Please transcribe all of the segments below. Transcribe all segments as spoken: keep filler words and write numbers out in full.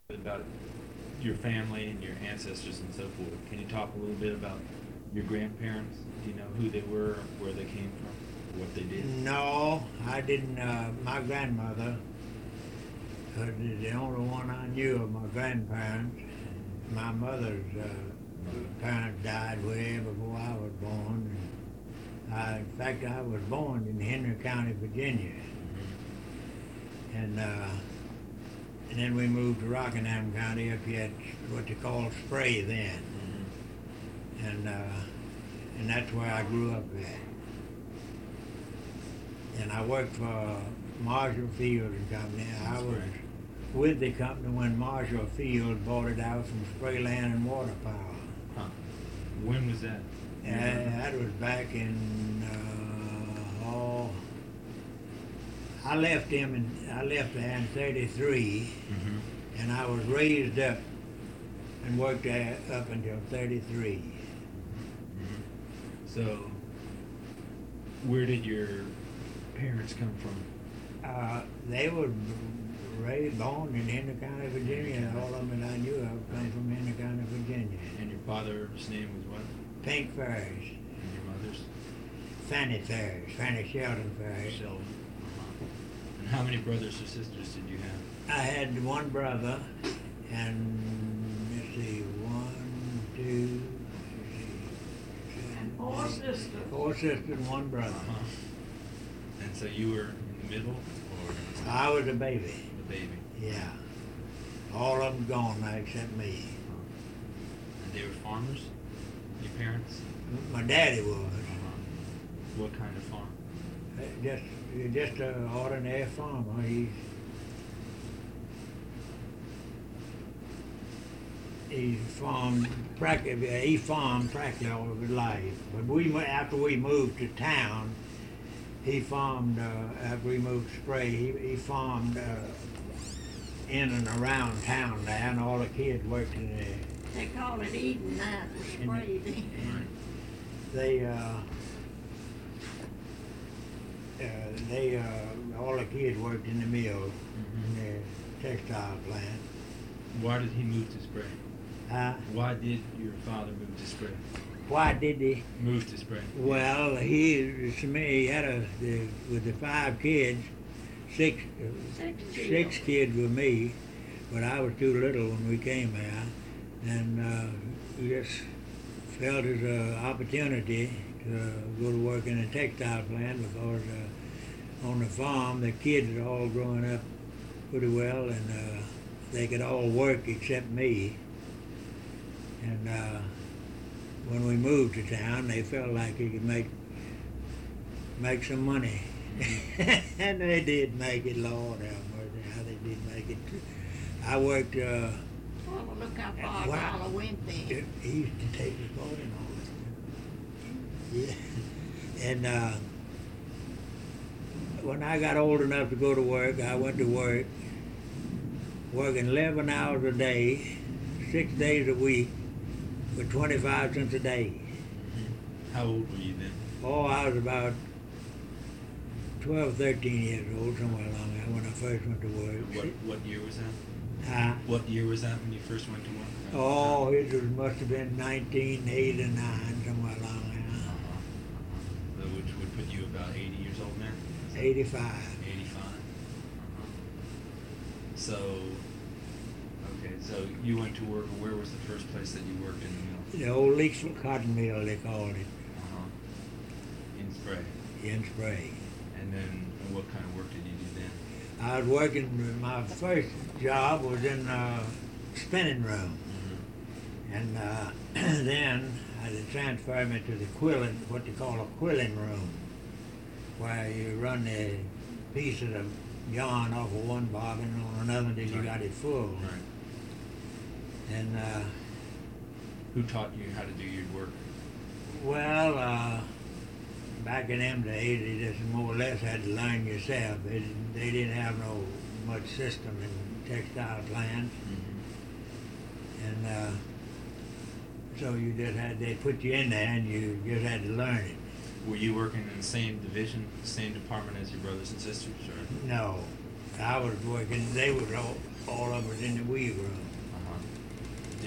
about your family and your ancestors and so forth. Can you talk a little bit about your grandparents? Do you know who they were, where they came from, what they did? No, I didn't. Uh, my grandmother was the only one I knew of my grandparents. My mother's uh, parents died way before I was born. And I, in fact, I was born in Henry County, Virginia. And uh, and then we moved to Rockingham County up here at what they called Spray then. Mm-hmm. And uh, and that's where I grew up at. And I worked for Marshall Field and Company. I was with the company when Marshall Field bought it out from Spray Land and Water Power. Huh. When was that? Uh, that was back in uh, oh. I left them in I left there in thirty-three, mm-hmm. and I was raised up and worked there up until thirty-three. Mm-hmm. So, where did your parents come from? Uh, they were raised, born in Henry County, Virginia. All of them that I knew of come from Henry County, Virginia. And your father's name was what? Pink Ferris. And your mother's? Fanny Ferris, Fanny Sheldon Ferris. Sheldon. Uh-huh. And how many brothers or sisters did you have? I had one brother, and let's see, one, two, and four sisters. Four sisters and one brother. Uh-huh. And so you were in the middle, or? I was a baby. The baby. Yeah. All of them gone now except me. And they were farmers? Your parents? My daddy was. Uh-huh. What kind of farm? Just, just an ordinary farmer. He, he farmed practically. He farmed practically all of his life. But we went after we moved to town. He farmed uh, after we moved to Spray. He, he farmed uh, in and around town there, and all the kids worked in there. They call it Eden now, the Spray then. They, uh, uh, they, uh, all the kids worked in the mill, mm-hmm. in the textile plant. Why did he move to Spray? Huh? Why did your father move to Spray? Why did he? Move to Spray. Well, he, to me, he had a, the, with the five kids, six, Six, six kids with me, but I was too little when we came here. And uh, we just felt it was an opportunity to go to work in a textile plant because uh, on the farm the kids are all growing up pretty well, and uh, they could all work except me. And uh, when we moved to town, they felt like they could make make some money, and they did make it. Lord have mercy, how they did make it. I worked. Uh, Well, look how far Wow. Dollar went then. He used to take his boat and all that. Yeah. And uh, when I got old enough to go to work, I went to work, working eleven hours a day, six days a week, for twenty-five cents a day. How old were you then? Oh, I was about twelve, thirteen years old, somewhere along there, when I first went to work. What what year was that? Uh, What year was that when you first went to work? oh, it was, must have been nineteen eighty-nine, somewhere along there. Uh-huh. Which would put you about eighty years old now? eighty-five. eighty-five. Uh-huh. So, okay, so you went to work. Where was the first place that you worked in the mill? The old Leaksville Cotton Mill, they called it, Uh-huh. In Spray. in Spray. And then what kind of work did you do then? I was working, my first job was in the spinning room. Mm-hmm. And uh, then they transferred me to the quilling, what they call a quilling room, where you run the pieces of yarn off of one bobbin on another until you Right. got it full. Right. And uh, Who taught you how to do your work? well, uh, back in them days, you just more or less had to learn yourself. They, didn't- they didn't have no much system in textile plants, Mm-hmm. and uh, so you just had, they put you in there and you just had to learn it. Were you working in the same division, the same department as your brothers and sisters? Or? No, I was working, they was all, all of us in the weave room.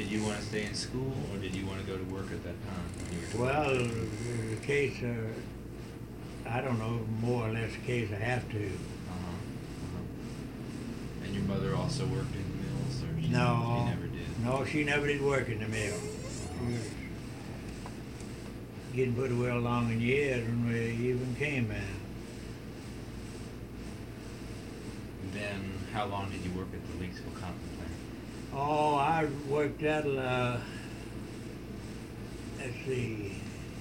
did you want to stay in school, or did you want to go to work at that time? When you were Well, the case, uh, I don't know, more or less the case I have to. Uh-huh. Uh-huh. And your mother also worked in the mills, or she, No. she never did? No, she never did work in the mill. She was getting pretty well along in years when we even came there. Then, how long did you work at the Leaksville cotton plant? Oh, I worked at, uh, let's see,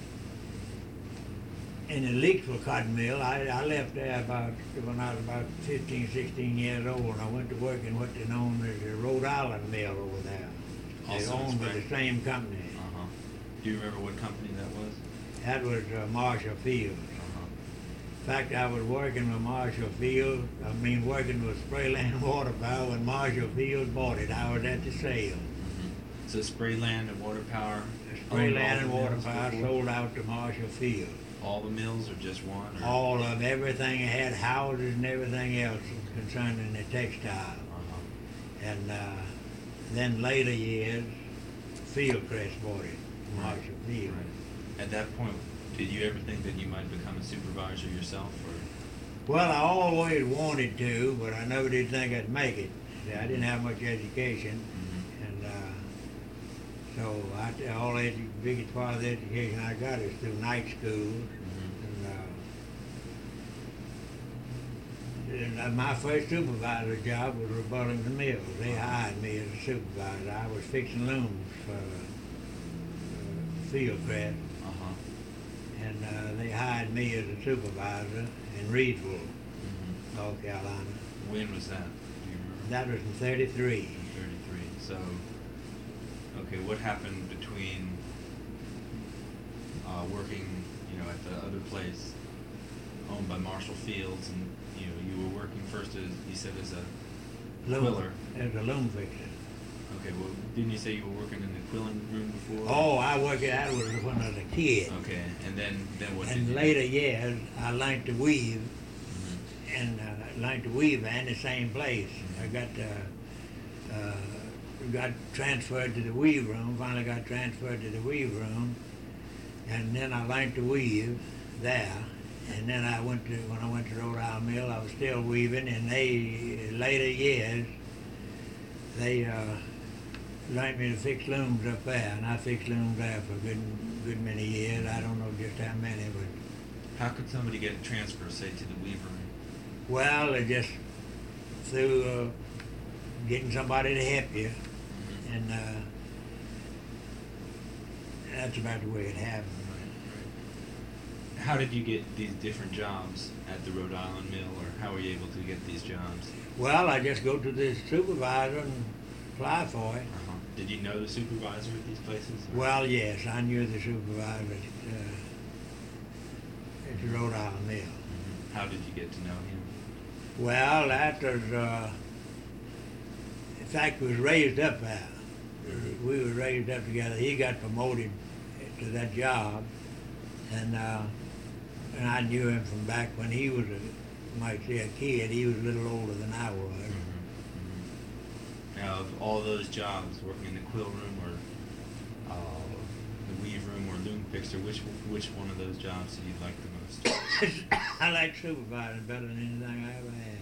in the Leaksville cotton mill. I, I left there about, when I was about fifteen, sixteen years old, and I went to work in what they known as the Rhode Island mill over there. They Also in owned by Spring? the same company. Uh-huh. Do you remember what company that was? That was uh, Marshall Fields. Uh-huh. In fact, I was working with Marshall Field, I mean, working with Sprayland Water Power when Marshall Field bought it. I was at the sale. Mm-hmm. So Sprayland and Water Power owned all Sprayland and the Water mills Power before? sold out to Marshall Field. All the mills, or just one? Or? All of everything, it had houses and everything else concerning the textile. Uh-huh. And uh, then later years, Fieldcrest bought it, Marshall Field. Right. At that point, did you ever think that you might become a supervisor yourself, or? Well, I always wanted to, but I never did think I'd make it. See, I didn't have much education. Mm-hmm. And uh, so I, all the biggest part of the education I got is through night schools. Mm-hmm. And, uh, and uh, my first supervisor job was with Burlington Mills. They hired me as a supervisor. I was fixing looms for uh, Fieldcrest. Uh-huh. And uh, they hired me as a supervisor in Reedsville, Mm-hmm. North Carolina. When was that? Do you remember? That was in thirty-three. thirty-three. So, okay, what happened between uh, working, you know, at the other place owned by Marshall Fields, and you know, you were working first as you said as a Loom, quiller. as a loom fixer. Okay, well, didn't you say you were working in the quilling room before? Oh, I worked that was when I was a kid. Okay, and then then what? did In you later years, I learned to weave, Mm-hmm. and uh, learned to weave in the same place. I got uh, uh, got transferred to the weave room. Finally, got transferred to the weave room, and then I learned to weave there. And then I went to when I went to Rhode Island Mill, I was still weaving. And they later years, they uh, learned me to fix looms up there, and I fixed looms there for a good good many years. I don't know just how many, but. How could somebody get a transfer, say, to the weaver? Well, it just through uh, getting somebody to help you, Mm-hmm. and uh, that's about the way it happened. How did you get these different jobs at the Rhode Island Mill, or how were you able to get these jobs? Well, I just go to the supervisor and apply for it. Uh-huh. Did you know the supervisor at these places? or- Well, yes, I knew the supervisor at, uh, at the Rhode Island Mill. Mhm. How did you get to know him? Well, that was, uh, in fact, we was raised up there. We were raised up together. He got promoted to that job, and uh, and I knew him from back when he was, a, you might say, a kid. He was a little older than I was. Mm-hmm. Now, of all those jobs, working in the quill room or uh, the weave room or loom fixer, which which one of those jobs did you like the most? I like supervising better than anything I ever had.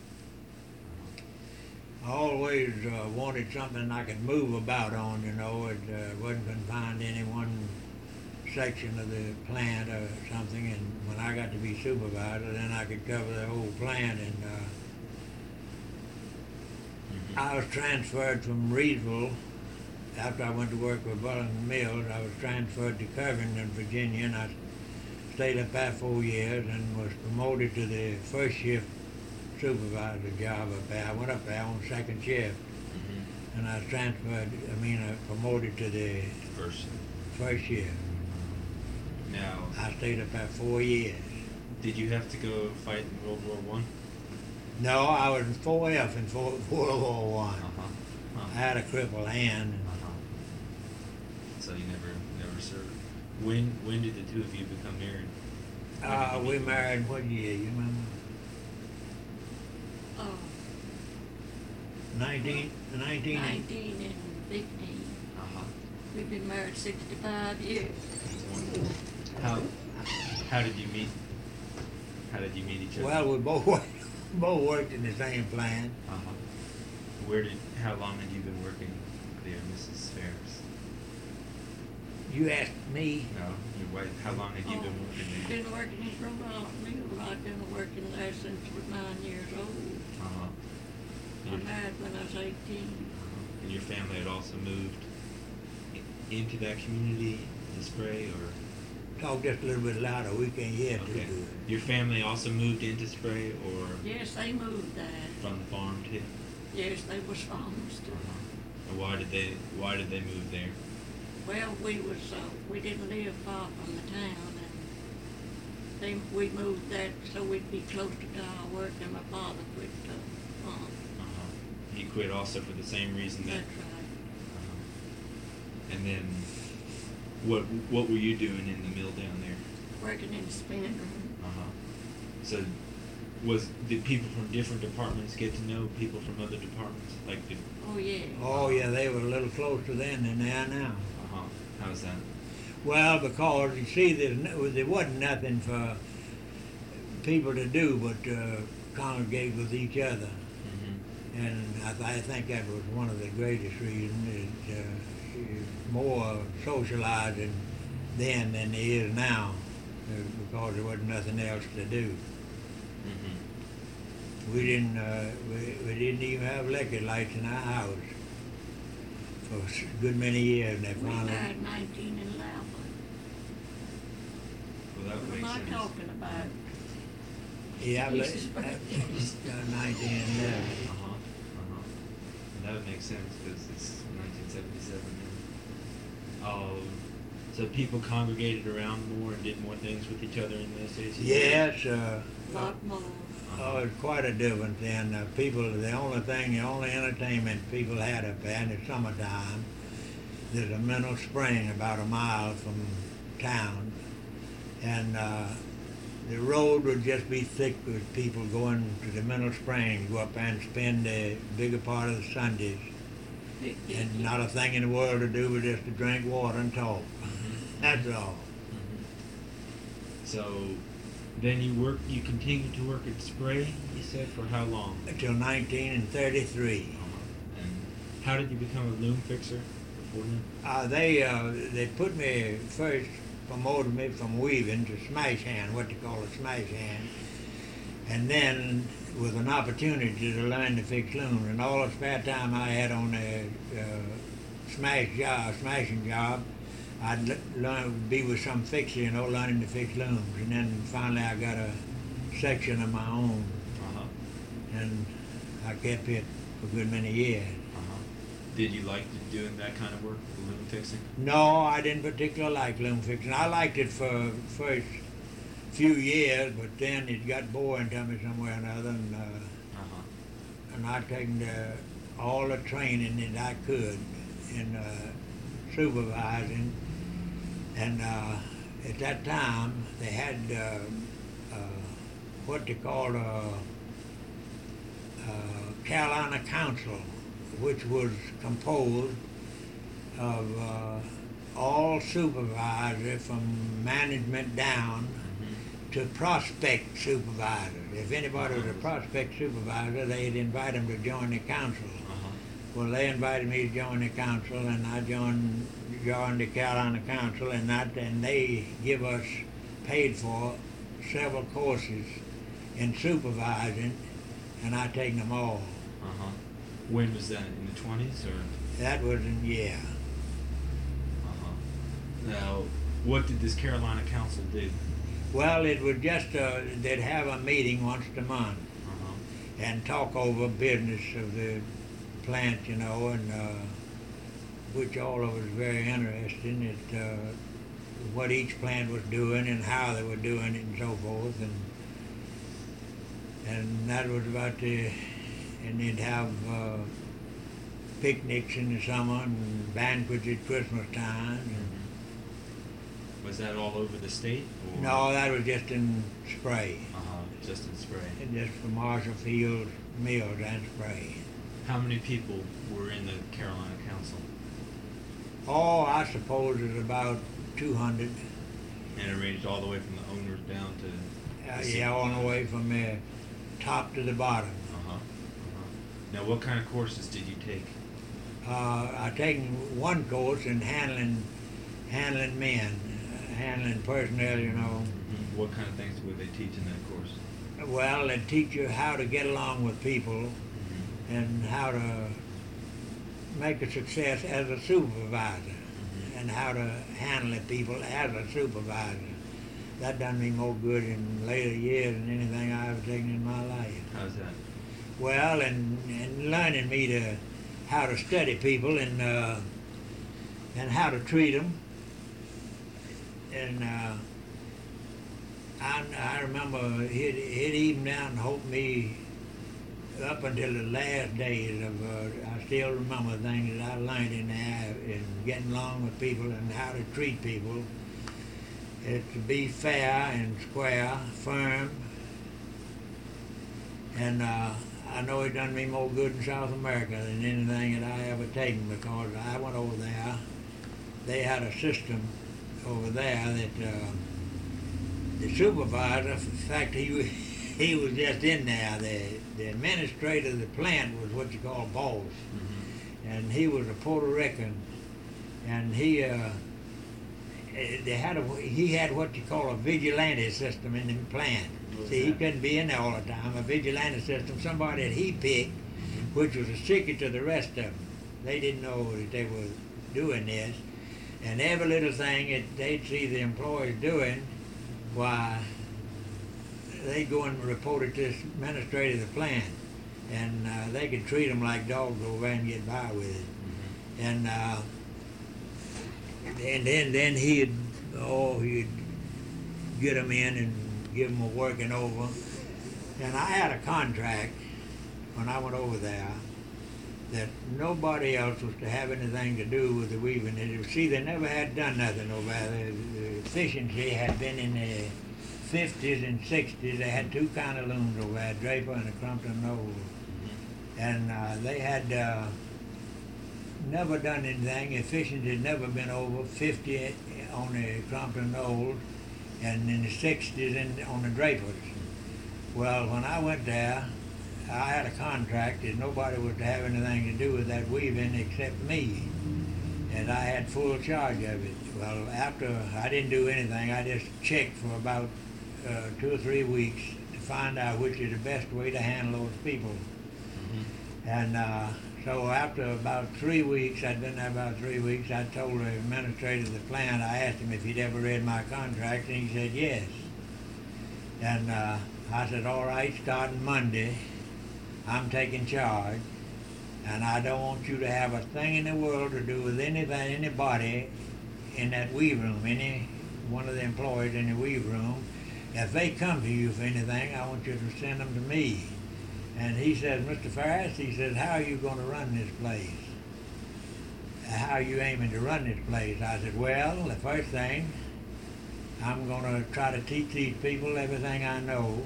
Uh-huh. I always uh, wanted something I could move about on, you know. It uh, wasn't confined to any one section of the plant or something. And when I got to be supervisor, then I could cover the whole plant. And uh, Mm-hmm. I was transferred from Reedsville after I went to work with Burlington Mills. I was transferred to Covington, Virginia, and I stayed up there four years and was promoted to the first shift supervisor job up there. I went up there on second shift, Mm-hmm. and I was transferred, I mean, uh, promoted to the First. first shift. Now, I stayed up there four years. did you have to go fight in World War One? No, I was in four F in four, World War One. Uh-huh. I Huh. had a crippled hand. Uh-huh. So you never never served. When when did the two of you become married? When did Uh, you we meet? married what year, you remember? Oh, Nineteen, nineteen, nineteen and fifteen. We've been married sixty-five years. That's wonderful. How, how did you meet? How did you meet each other? Well, we both worked, both worked in the same plant. Uh-huh. Where did, how long had you been working there, Missus Ferris? You asked me. No, your wife, how long had you been Oh, working I've there? been working in Rhode Island. I've been working there since I was nine years old. Uh-huh. I Your- married when I was eighteen. uh-huh. And your family had also moved i- into that community, the Spray, or? Talk just a little bit louder. We can't hear too Okay. good. Your family also moved into Spray, or Yes, they moved there. from the farm too? Yes, they was farmers too. Uh-huh. And why did they, why did they move there? Well, we was, uh, we didn't live far from the town, and they, we moved there so we'd be closer to our work, and my father quit the farm. Uh-huh. He quit also for the same reason that? That's right. Uh-huh. And then, what, what were you doing in the mill down there? Working in the spinning room. Uh-huh. So, was, did people from different departments get to know people from other departments? Like, did, Oh, yeah. Oh, yeah, they were a little closer then than they are now. uh-huh, how's that? Well, because you see, there's no, there wasn't nothing for people to do but uh, congregate with each other. Mm-hmm. And I, th- I think that was one of the greatest reasons. It, uh, it's more socializing then than there is now, uh, because there wasn't nothing else to do. Mm-hmm. We didn't, uh, we, we didn't even have electric lights in our house for a good many years. And they We finally, married nineteen and eleven. Well, that What makes am I sense. talking about? yeah, I Jesus le- Christ. uh, nineteen and eleven. Uh-huh, uh-huh. And that would make sense, because it's nineteen seventy-seven now. Um, so people congregated around more and did more things with each other in those days? Yes, uh, A lot more. oh, it's quite a difference then. Uh, people, the only thing, the only entertainment people had up there in the summertime, there's a mineral spring about a mile from town, and uh, the road would just be thick with people going to the mineral spring, go up there and spend the bigger part of the Sundays, and not a thing in the world to do but just to drink water and talk. Mhm. That's all. Mhm. So, then you work, you continued to work at Spray, you said, for how long? Until nineteen thirty-three. Uh-huh. And how did you become a loom fixer before then? Uh, they uh, they put me first, promoted me from weaving to smash hand, what they call a smash hand, and then with an opportunity to learn to fix looms. And all the spare time I had on the uh, smash job, smashing job, I'd l- learn be with some fixer, you know, learning to fix looms. And then finally I got a section of my own, Uh-huh. and I kept it for a good many years. Uh-huh. Did you like to doing that kind of work, the loom fixing? No, I didn't particularly like loom fixing. I liked it for first few years, but then it got boring to me somewhere or another, and, uh, Uh-huh. and I'd taken the, all the training that I could in uh, supervising. And uh, at that time, they had uh, uh, what they called a, a Carolina Council, which was composed of uh, all supervisors from management down Mhm. to prospect supervisors. If anybody was a prospect supervisor, they'd invite them to join the council. Uh-huh. Well, they invited me to join the council, and I joined, joined the Carolina Council, and that, and they give us, paid for several courses in supervising, and I taken them all. Uh-huh. When was that, in the twenties, or? That was in, yeah. Uh-huh. Now, what did this Carolina Council do? Well, it was just, uh, they'd have a meeting once a month Uh-huh. and talk over business of the plant, you know, and uh, which all of us very interesting at uh, what each plant was doing and how they were doing it and so forth, and and that was about the, and they'd have uh, picnics in the summer and banquets at Christmas time. And, Was that all over the state? Or? no, that was just in Spray, Uh-huh, just in Spray. and just for Marshall Fields Mills and Spray. How many people were in the Carolina Council? Oh, I suppose it's about two hundred. And it ranged all the way from the owners down to. Uh, the yeah, all the way from the top to the bottom. Uh huh. Uh-huh. Now, what kind of courses did you take? Uh, I taken one course in handling handling men, uh, handling personnel, you know. Mm-hmm. What kind of things would they teach in that course? Well, they teach you how to get along with people Mm-hmm. and how to make a success as a supervisor Mm-hmm. and how to handle the people as a supervisor. That done me more good in later years than anything I ever taken in my life. How's that? Well, and, and learning me to how to study people and uh, and how to treat them. And uh, I, I remember he'd, he'd even down and help me up until the last days of, uh, I still remember things that I learned in there in getting along with people and how to treat people. It's to be fair and square, firm, and uh, I know it done me more good in South America than anything that I ever taken, because I went over there. They had a system over there that uh, the supervisor, in fact, he he was just in there. The the administrator of the plant was what you call a boss, Mm-hmm. and he was a Puerto Rican, and he. Uh, They had a, he had what you call a vigilante system in the plant. What's See, he that? couldn't be in there all the time. A vigilante system, somebody that he picked, which was a secret to the rest of them. They didn't know that they were doing this. And every little thing that they'd see the employees doing, why, they'd go and report it to the administrator of the plant. And uh, they could treat them like dogs over there and get by with it. Mm-hmm. And uh, and then then he'd oh he'd get them in and give them a working over. And I had a contract when I went over there that nobody else was to have anything to do with the weaving. And see, they never had done nothing over there. The, the efficiency had been in the fifties and sixties. They had two kind of looms over there, Draper and a Crumpton Knoll. And uh, they had uh, never done anything. Efficiency had never been over fifty on the Crumpton Knoll, and in the sixties in, on the Drapers. Well, when I went there, I had a contract that nobody was to have anything to do with that weaving except me, and I had full charge of it. Well, after I didn't do anything, I just checked for about uh, two or three weeks to find out which is the best way to handle those people. Mm-hmm. And uh, so after about three weeks, I'd been there about three weeks, I told the administrator of the plant, I asked him if he'd ever read my contract, and he said yes. And uh, I said, all right, starting Monday, I'm taking charge, and I don't want you to have a thing in the world to do with anything, anybody in that weave room, any one of the employees in the weave room. If they come to you for anything, I want you to send them to me. And he said, Mister Ferris, he said, how are you going to run this place? How are you aiming to run this place? I said, well, the first thing, I'm going to try to teach these people everything I know,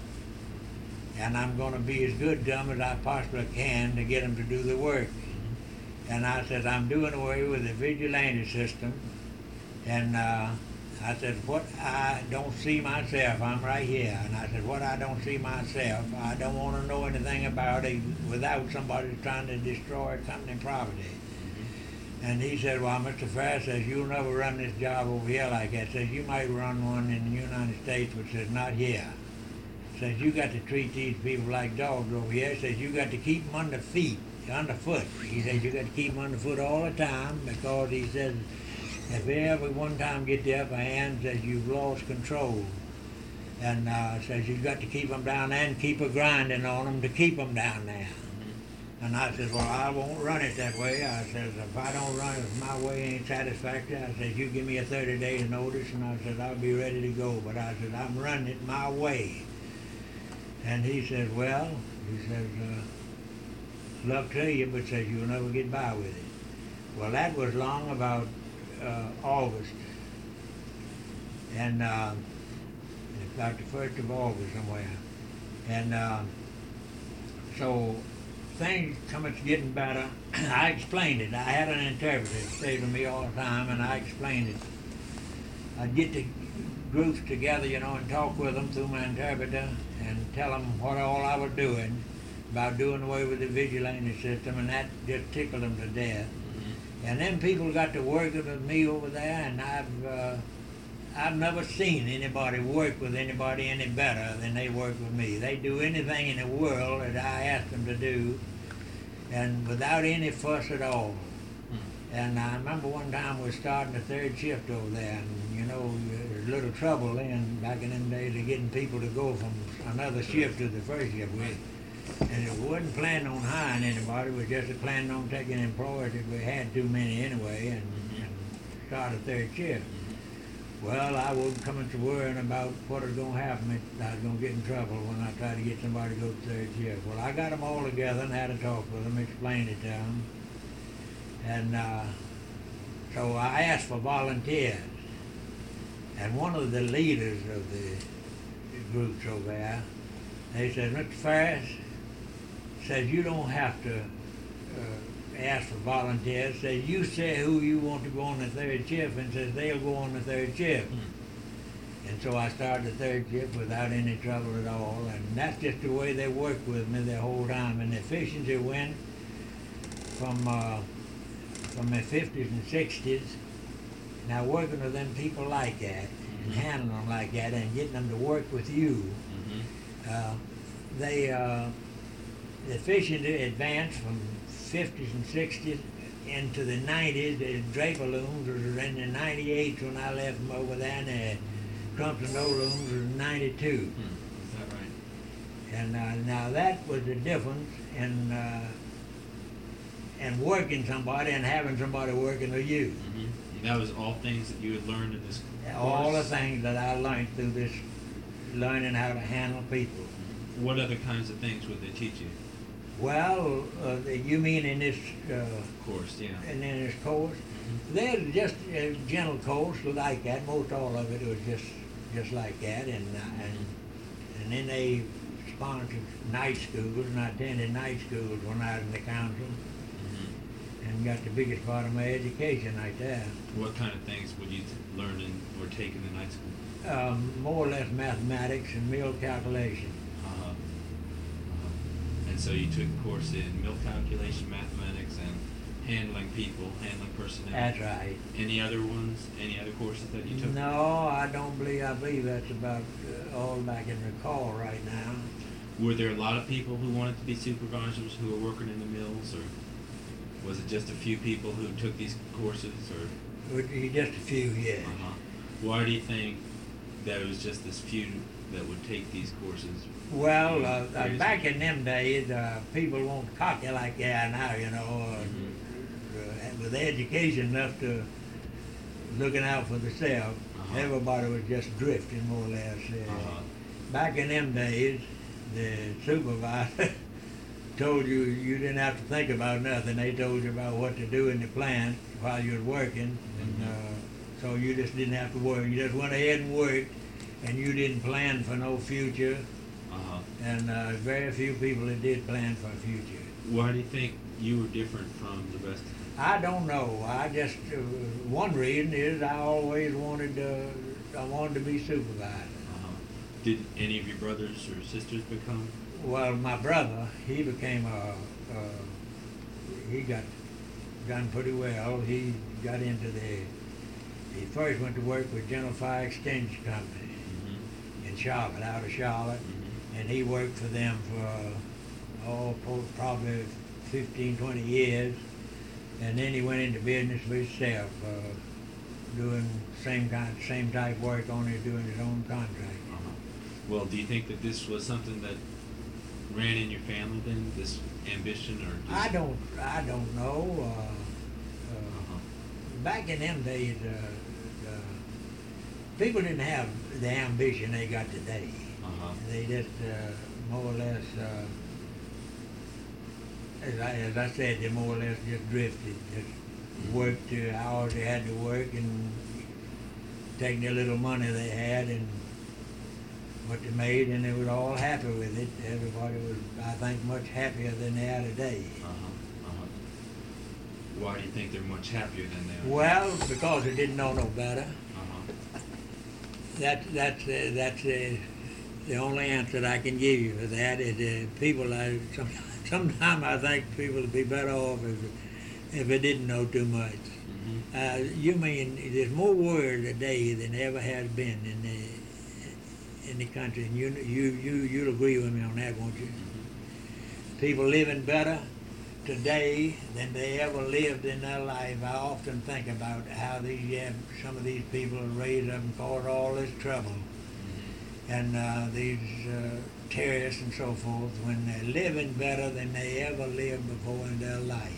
and I'm going to be as good to them as I possibly can to get them to do the work. And I said, I'm doing away with the vigilante system, and uh, I said, what I don't see myself, I'm right here, and I said, what I don't see myself, I don't want to know anything about it without somebody trying to destroy company property. Mm-hmm. And he said, well, Mister Ferris says, you'll never run this job over here like that. Says, you might run one in the United States, but says, not here. Says, you got to treat these people like dogs over here. Says, you got to keep them under feet, underfoot. He says, you got to keep them underfoot all the time, because he says, if they ever one time get the upper hand, says, you've lost control. And uh, says, you've got to keep them down there and keep a grinding on them to keep them down there. And I said, well, I won't run it that way. I said, if I don't run it, if my way ain't satisfactory, I said, you give me a thirty days notice, and I said, I'll be ready to go. But I said, I'm running it my way. And he said, well, he says, uh, luck to you, but says, you'll never get by with it. Well, that was long about uh, August. And uh, about the first of August somewhere. And uh, so things coming getting better, I explained it. I had an interpreter stay with me all the time, and I explained it. I'd get the groups together, you know, and talk with them through my interpreter and tell them what all I was doing about doing away with the vigilante system, and that just tickled them to death. Mm-hmm. And then people got to working with me over there, and I've uh, I've never seen anybody work with anybody any better than they work with me. They do anything in the world that I ask them to do, and without any fuss at all. Mm-hmm. And I remember one time we were starting the third shift over there, and you know, there's a little trouble then back in them days of getting people to go from another shift to the first shift. We, and it wasn't planning on hiring anybody, we just planning on taking employees if we had too many anyway, and, Mm-hmm. and start a third shift. Mm-hmm. Well, I wasn't coming to worrying about what was going to happen. I was going to get in trouble when I tried to get somebody to go to third shift. Well, I got them all together and had a talk with them, explained it to them. And uh, so I asked for volunteers. And one of the leaders of the groups over there, they said, Mister Ferris, says you don't have to uh, ask for volunteers. Says you say who you want to go on the third shift, and says they'll go on the third shift. Mm-hmm. And so I started the third shift without any trouble at all, and that's just the way they worked with me the whole time. And the efficiency went from uh, from the fifties and sixties. Now working with them people like that, and Mm-hmm. handling them like that, and getting them to work with you, Mm-hmm. uh, they uh, the efficiency advanced from fifties and sixties into the nineties. The draper looms was in the ninety-eights when I left them over there, and the Crumps and No looms was in ninety-two. Hmm. Is that right? And uh, now that was the difference in uh, in working somebody and having somebody working with you. Mm-hmm. And that was all things that you had learned in this All the course? things that I learned through this learning how to handle people. What other kinds of things would they teach you? Well, uh, you mean in this uh, Of course, yeah. and in this course? Mm-hmm. There's just a general course like that. Most all of it was just just like that, and uh, and and then they sponsored night schools, and I attended night schools when I was in the council, Mm-hmm. and got the biggest part of my education right there. What kind of things would you t- learn in, or take in the night school? Um, more or less mathematics and meal calculation. Uh-huh. Uh-huh. And so you took a course in milk calculation, mathematics, and handling people, handling personnel. That's right. Any other ones? Any other courses that you took? No, I don't believe. I believe that's about uh, all I can recall right now. Were there a lot of people who wanted to be supervisors who were working in the mills, or was it just a few people who took these courses, or? Would be just a few, yes. Uh-huh. Why do you think that it was just this few that would take these courses? Well, uh, uh, Crazy. back in them days, uh, people weren't cocky like they are now, you know, uh, Mhm. uh, with education enough to looking out for themselves. Uh-huh. Everybody was just drifting, more or less. Uh, Uh-huh. Back in them days, the supervisor told you you didn't have to think about nothing. They told you about what to do in the plant while you were working, and Mhm. uh, so you just didn't have to worry. You just went ahead and worked, and you didn't plan for no future. Uh-huh. And uh, very few people that did plan for a future. Why do you think you were different from the rest? I don't know. I just uh, one reason is I always wanted to. I wanted to be supervisor. Uh-huh. Did any of your brothers or sisters become? Well, my brother, he became a. a he got done pretty well. He got into the. He first went to work with General Fire Extension Company Mm-hmm. in Charlotte, out of Charlotte, Mm-hmm. and he worked for them for oh pro- probably fifteen, twenty years, and then he went into business for himself, uh, doing same kind, same type work, only doing his own contract. Uh-huh. Well, do you think that this was something that ran in your family then, this ambition, or just... I don't, I don't know. Uh, uh, Uh-huh. back in them days, uh, uh, people didn't have the ambition they got today. Uh-huh. They just uh, more or less, uh, as, I, as I said, they more or less just drifted, just worked the hours they had to work and taking the little money they had and what they made, and they were all happy with it. Everybody was, I think, much happier than they are today. Uh-huh. Uh-huh. Why do you think they're much happier than they are? Well, because they didn't know no better. Uh-huh. That, that's uh, that's uh, the only answer that I can give you for that. Is uh, people, I, some, sometimes I think people would be better off if, if they didn't know too much. Mm-hmm. Uh, you mean there's more war today than ever has been in the in the country, and you you you you'll agree with me on that, won't you? Mm-hmm. People living better today than they ever lived in their life. I often think about how these yeah, some of these people are raised up and caused all this trouble, Mm-hmm. and uh, these uh, terrorists and so forth, when they're living better than they ever lived before in their life.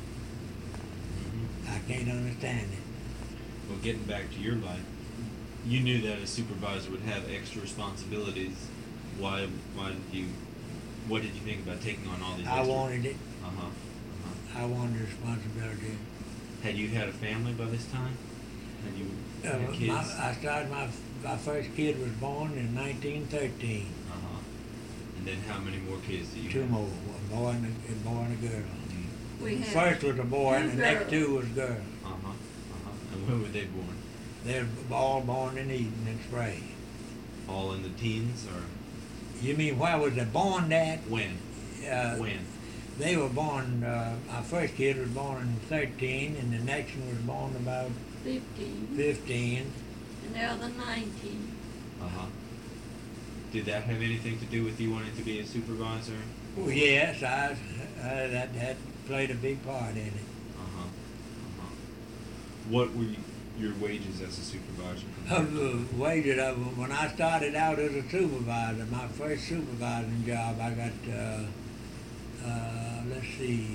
Mm-hmm. I can't understand it. Well, getting back to your life, you knew that a supervisor would have extra responsibilities. Why? Why did you? What did you think about taking on all these? I extra? wanted it. Uh huh. Uh-huh. I wanted responsibility. Had you had a family by this time? Had you Uh, had kids? my, I started my my first kid was born in nineteen thirteen. Uh huh. And then how many more kids did you Two have? more, a boy and a, a boy and a girl. Mm-hmm. We The had first was a boy, and two the next girls. two was girls. Uh huh. Uh huh. And when were they born? They're all born in Eden and Spray. All in the teens or You mean where was they born at? when? Uh, when? They were born. Uh, our first kid was born in thirteen, and the next one was born about fifteen, fifteen. and the other nineteen. Uh huh. Did that have anything to do with you wanting to be a supervisor? Well, yes, I, uh, that that played a big part in it. Uh huh. Uh huh. What were you, your wages as a supervisor? Of the wages of when I started out as a supervisor, my first supervising job, I got, uh, uh, let's see,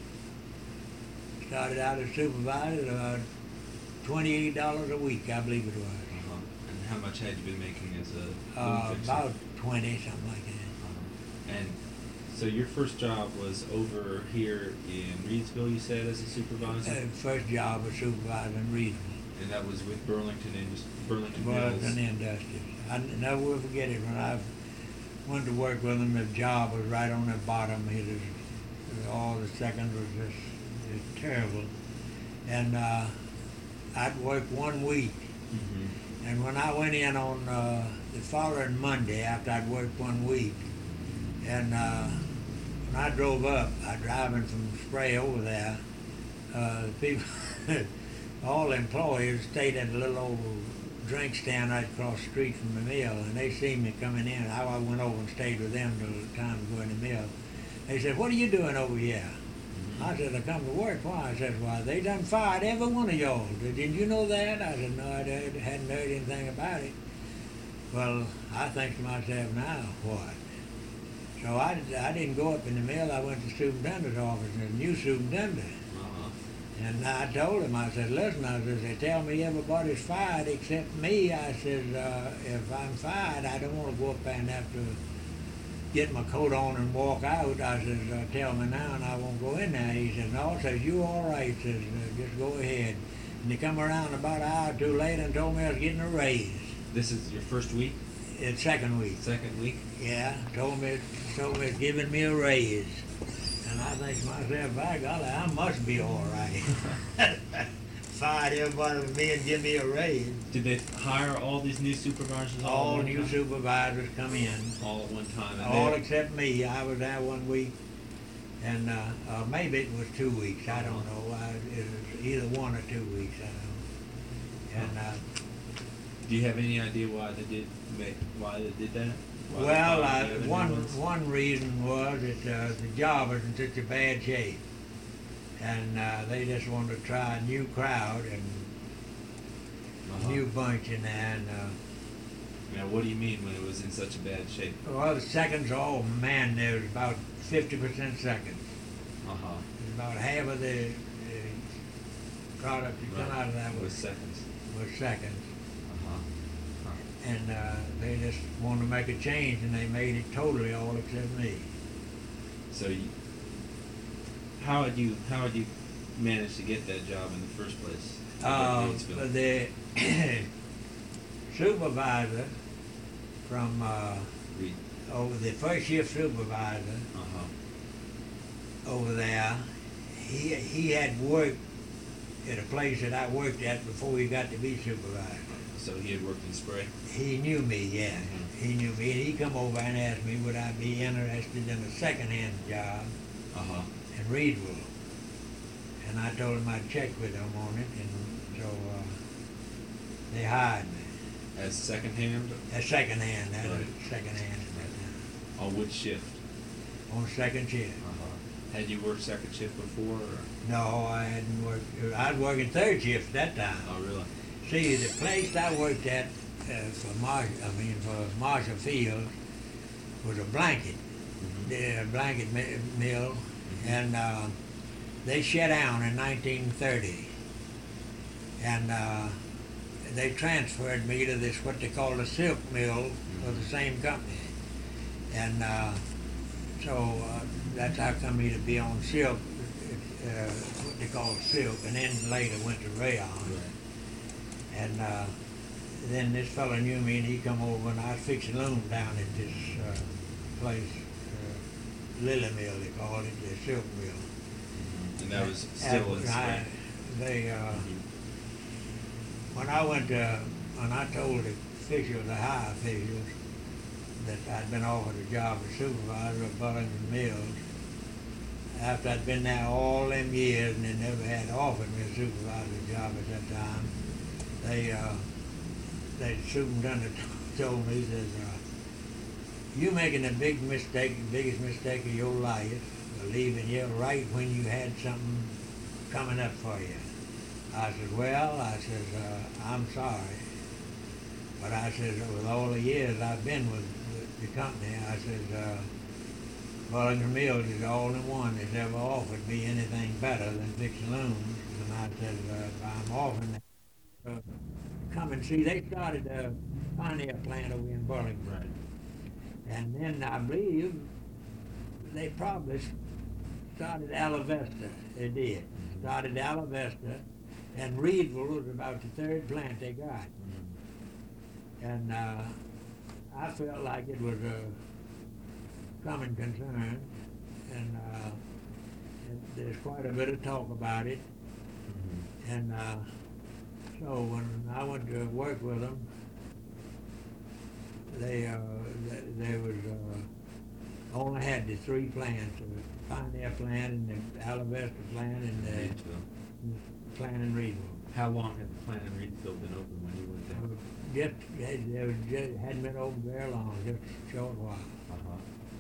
started out as supervisor, about twenty-eight dollars a week, I believe it was. Uh-huh. And how much had you been making as a Uh, food fixer? about twenty, something like that. Uh-huh. And so your first job was over here in Reedsville, you said, as a supervisor? Uh, first job was supervisor in Reedville. And that was with Burlington Indus- Burlington Was Mills? an industry. I n- never will forget it when I went to work with him. The job was right on the bottom. It was, all the seconds was just, just terrible. And uh, I'd work one week, Mm-hmm. and when I went in on uh, the following Monday after I'd worked one week, and uh, when I drove up, I driving from Spray over there, uh, the people. All the employees stayed at a little old drink stand right across the street from the mill, and they seen me coming in. I I went over and stayed with them till the time to go in the mill. They said, "What are you doing over here?" I said, "I come to work." Why? I said, "Why, they done fired every one of y'all. Didn't you know that?" I said, "No, I did- hadn't heard anything about it." Well, I think to myself now, what? So I, I didn't go up in the mill. I went to the superintendent's office, and the new superintendent. Uh-huh. And I told him, I said, "Listen," I said, "they tell me everybody's fired except me." I said, uh, "if I'm fired, I don't want to go up there and have to get my coat on and walk out." I said, uh, "Tell me now and I won't go in there." He said, "No," says, "you all right," says, uh, "just go ahead." And he come around about an hour or two later and told me I was getting a raise. This is your first week? It's second week. Second week? Yeah, told me, told me it's giving me a raise. And I think to myself, by golly, I must be all right. Fired everybody with me and give me a raise. Did they hire all these new supervisors all, All at one new time? supervisors come in, All at one time? And all they- except me. I was there one week, and uh, uh, maybe it was two weeks. I don't know. I, it was either one or two weeks. I don't know. And uh, Do you have any idea why they did make, why they did that? Why they well, fired uh, the other new one ones? one reason was that uh, the job was in such a bad shape, and uh, they just wanted to try a new crowd and Uh-huh. new bunch in there. And uh, Now, what do you mean when it was in such a bad shape? well, the seconds, oh man, there was about fifty percent seconds. Uh-huh. About half of the uh, product that come Right. out of that was was, seconds. was seconds. Uh-huh. Huh. And uh, they just wanted to make a change, and they made it totally all except me. So, you, how had you how had you managed to get that job in the first place? at Uh, Reedsville? the supervisor from uh, Reed. over the first shift supervisor Uh-huh. over there. He he had worked at a place that I worked at before he got to be supervisor. So he had worked in spray? He knew me, yeah. Mhm. He knew me, and he come over and asked me would I be interested in a second-hand job Uh-huh. in Reedville. And I told him I'd check with them on it, and so uh, they hired me. As second hand? A second-hand, that was Right. second-hand at that time. On which shift? On second shift. Uh-huh. Had you worked second shift before, or? No, I hadn't worked, I'd working third shift at that time. Oh, really? See, the place I worked at uh, for Marsh, I mean for Marshall Field was a blanket, Mhm. the blanket mi- mill, Mhm. and uh, they shut down in nineteen thirty, and uh, they transferred me to this what they call the silk mill of the same company, and uh, so uh, that's how come me to be on silk, uh, what they call silk, and then later went to rayon. And uh, then this fellow knew me, and he come over, and I was fixing loom down at this uh, place, uh, Lily Mill, they call it, the silk mill. Mhm. And that was still in And I- spray? They, uh, Mhm. when I went to, when I told the officials, the high officials, that I'd been offered a job as supervisor of Burlington Mills, after I'd been there all them years and they never had offered me a supervisor job at that time, they, uh, the superintendent told me, says, uh, you making the big mistake, the biggest mistake of your life, leaving here right when you had something coming up for you. I said, well, I says, uh, I'm sorry. But I says, with all the years I've been with the, the company, I says, uh, Burlington Mills is the only one that's ever offered me anything better than fixing looms. And I said, uh, if I'm offering uh, come and see, they started a Pioneer plant over in Burlington. Right. And then I believe they probably started Alavesta. They did. Mhm. Started Alavesta, and Reedville was about the third plant they got. Mhm. And uh, I felt like it was a common concern, and uh, it, there's quite a bit of talk about it. Mhm. And uh, so when I went to work with them, they uh, they, they was uh, only had the three plants: the Pioneer plant, and the Alavesta plant, and the Reedsville. plant in Reedville. How long had the plant in Reedsville been open when you went there? Just, they, they was just hadn't been open very long, just a short while. Uh-huh.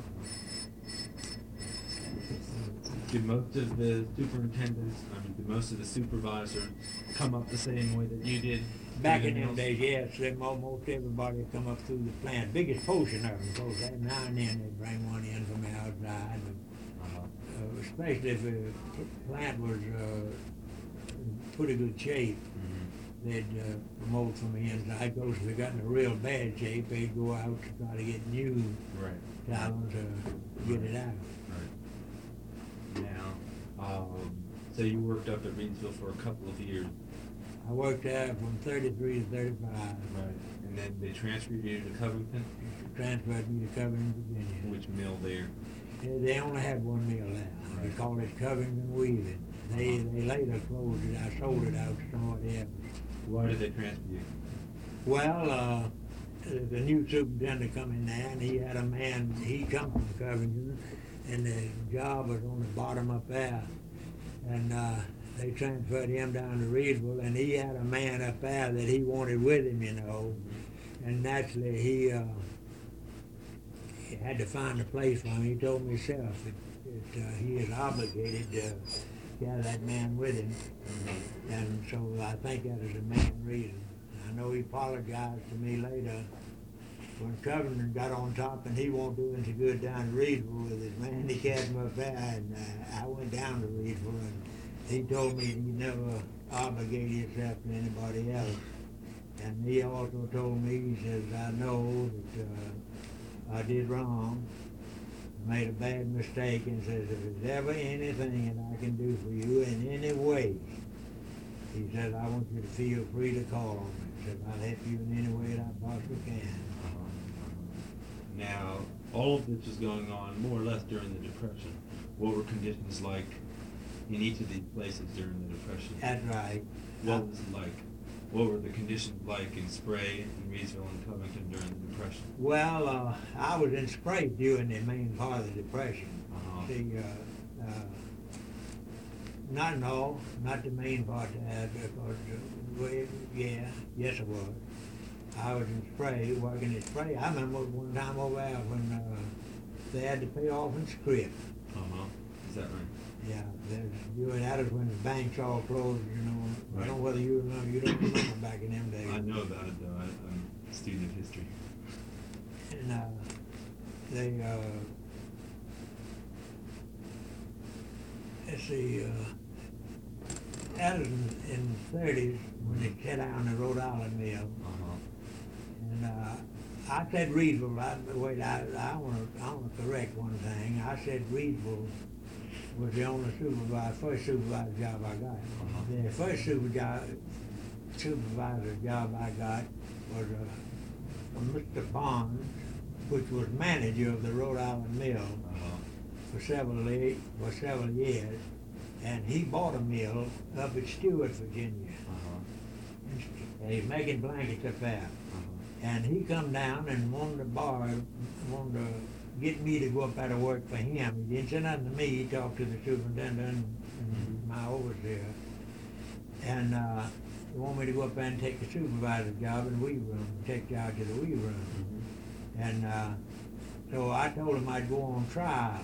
Did most of the superintendents, I mean, did most of the supervisors come up the same way that you did? Back through in the them mills? days, yes, them almost everybody come up through the plant. Biggest portion of them, because that now and then they bring one in from outside. But, Uh-huh. uh, especially if the plant was uh, in pretty good shape, Mhm. they'd uh, promote from the inside. Those if they got in a real bad shape, they'd go out to try to get new Right. talent to get it out. Right. Now, um, so you worked up at Reedsville for a couple of years. I worked there from thirty-three to thirty-five. Right. And then they transferred you to Covington? Transferred me to Covington, Virginia. Which mill there? Yeah, they only had one mill there. We Right. called it Covington Weaving. They they later closed it. I sold it out to somebody else. Why did they transfer you? Well, uh, the the new superintendent come in there, and he had a man. He come from Covington, and the job was on the bottom up there, and uh, they transferred him down to Reedville, and he had a man up there that he wanted with him, you know, and naturally he. Uh, He had to find a place for him. He told me himself that, that uh, he is obligated to have that man with him. And so I think that is the main reason. I know he apologized to me later when Covington got on top and he won't do any good down in Reedville with his handicap up there. And uh, I went down to Reedville and he told me he never obligated himself to anybody else. And he also told me, he says, I know that uh, I did wrong, made a bad mistake, and says, if there's ever anything that I can do for you in any way, he says, I want you to feel free to call on me. He says, I'll help you in any way that I possibly can. Now, all of this was going on more or less during the Depression. What were conditions like in each of these places during the Depression? That's right. What was it like? What were the conditions like in Spray, in Reedsville, and Covington during the Depression? Well, uh, I was in Spray during the main part of the Depression. Uh-huh. See, uh, uh, not in all, not the main part of that, because, uh, well, yeah, yes it was. I was in Spray, working in Spray. I remember one time over there when uh, they had to pay off in script. Uh-huh. Is that right? Yeah, there's, you and that is when the banks all closed, you know. I Right. don't know whether you remember, you don't remember back in them days. I know about it, though. I, I'm a student of history. And uh, they, uh, let's see, uh, that was in, in the thirties when they shut down the Rhode Island mill. Uh-huh. And uh, I said Reedsville. I, wait, I, I want to I want to correct one thing. I said Reedsville was the only supervisor, first supervisor job I got. Uh-huh. The first supervisor supervisor job I got was uh, from Mister Bonds, which was manager of the Rhode Island mill Uh-huh. for several ye- for several years, and he bought a mill up at Stewart, Virginia. Uh-huh. And he's making blankets up there. Uh-huh. And he come down and wanted to borrow, wanted to get me to go up there to work for him. He didn't say nothing to me. He talked to the superintendent and my overseer. And uh, he wanted me to go up there and take the supervisor job in the weave room, take charge of the weave room. Mm-hmm. And uh, so I told him I'd go on trial.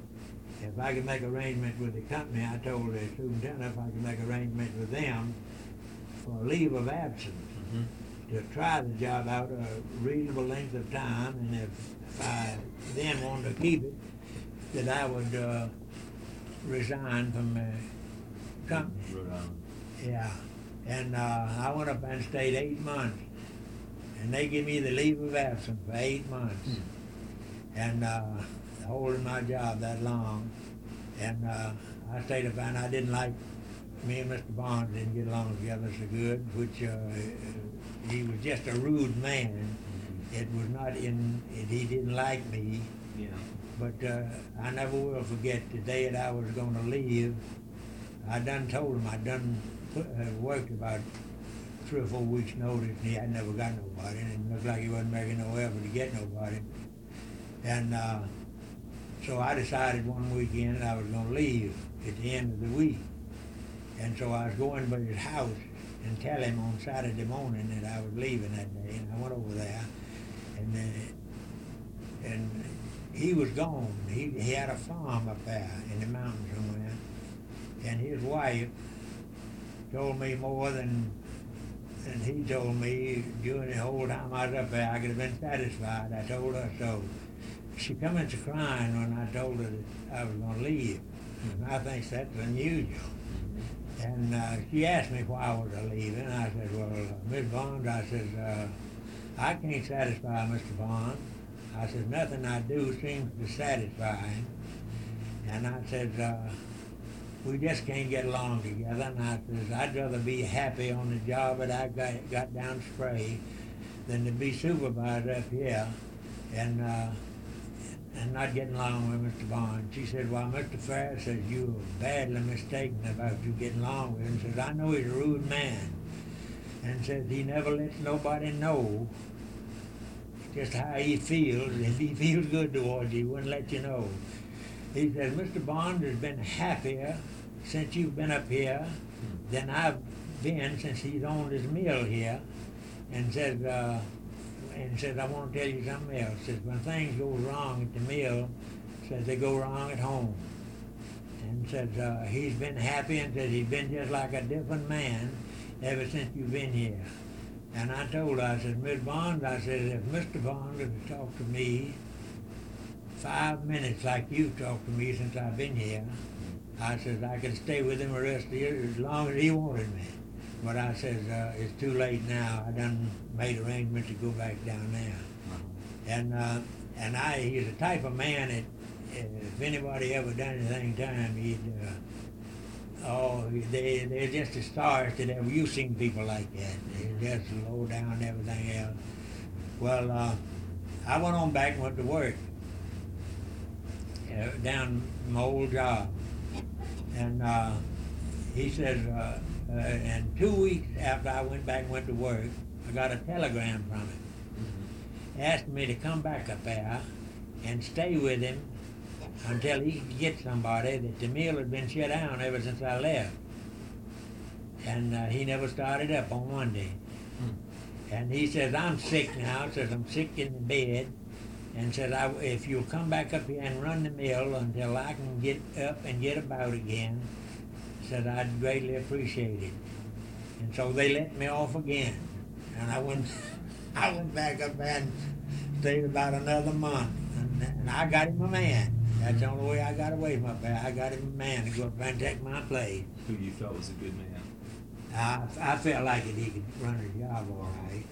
If I could make arrangements with the company, I told the superintendent if I could make arrangements with them for a leave of absence Mm-hmm. to try the job out a reasonable length of time, and if, if I then wanted to keep it, that I would uh, resign from the company. Rhode Island. Yeah, and uh, I went up and stayed eight months, and they give me the leave of absence for eight months, Hmm. and uh, holding my job that long, and uh, I stayed up and I didn't like, me and Mister Bonds didn't get along together so good, which uh, he was just a rude man. Mm-hmm. It was not in, it, he didn't like me, Yeah. but uh, I never will forget the day that I was going to leave. I done told him I done put, uh, worked about three or four weeks' notice, and he had never got nobody, and it looked like he wasn't making no effort to get nobody. And uh, so I decided one weekend I was going to leave at the end of the week. And so I was going by his house and tell him on Saturday morning that I was leaving that day, and I went over there, and uh, and he was gone. He he had a farm up there in the mountains somewhere, and his wife told me more than than he told me during the whole time I was up there. I could have been satisfied. I told her so. She come into crying when I told her that I was going to leave, and I think that's unusual. And uh, she asked me why I was leaving. I said, well, uh, Miss Bond, I said, uh, I can't satisfy Mister Bond. I said, nothing I do seems to satisfy him. And I said, uh, we just can't get along together. And I said, I'd rather be happy on the job that I got, got down Spray than to be supervisor up here and uh, and not getting along with Mister Bond. She said, well, Mister Ferris says you were badly mistaken about you getting along with him. Says, I know he's a rude man. And says he never lets nobody know just how he feels. If he feels good towards you, he wouldn't let you know. He says, Mister Bond has been happier since you've been up here than I've been since he's owned his mill here. And says, uh, and says, I want to tell you something else. Says, when things go wrong at the mill, says they go wrong at home. And says, uh, he's been happy, and says he's been just like a different man ever since you've been here. And I told her, I said, Miss Bond, I said, if Mister Bond had talked to me five minutes like you've talked to me since I've been here, I said, I could stay with him the rest of the year as long as he wanted me. But I says, uh, it's too late now. I done made arrangements to go back down there. Uh-huh. And uh, and I, he's the type of man that uh, if anybody ever done anything to him, he'd, uh, oh, they, they're just the stars that ever, you've seen people like that. They're just low down and everything else. Well, uh, I went on back and went to work uh, down my old job. And uh, he says, uh, uh, and two weeks after I went back and went to work, I got a telegram from him Mm-hmm. asking me to come back up there and stay with him until he could get somebody, that the mill had been shut down ever since I left. And uh, he never started up on Monday. Hmm. And he says, I'm sick now, says I'm sick in the bed, and says, I, if you'll come back up here and run the mill until I can get up and get about again, said I'd greatly appreciate it. And so they let me off again. And I went I went back up there and stayed about another month. And, and I got him a man. That's the only way I got away from up there. I got him a man to go up there and take my place. Who you felt was a good man. I, I felt like it, he could run the job all right.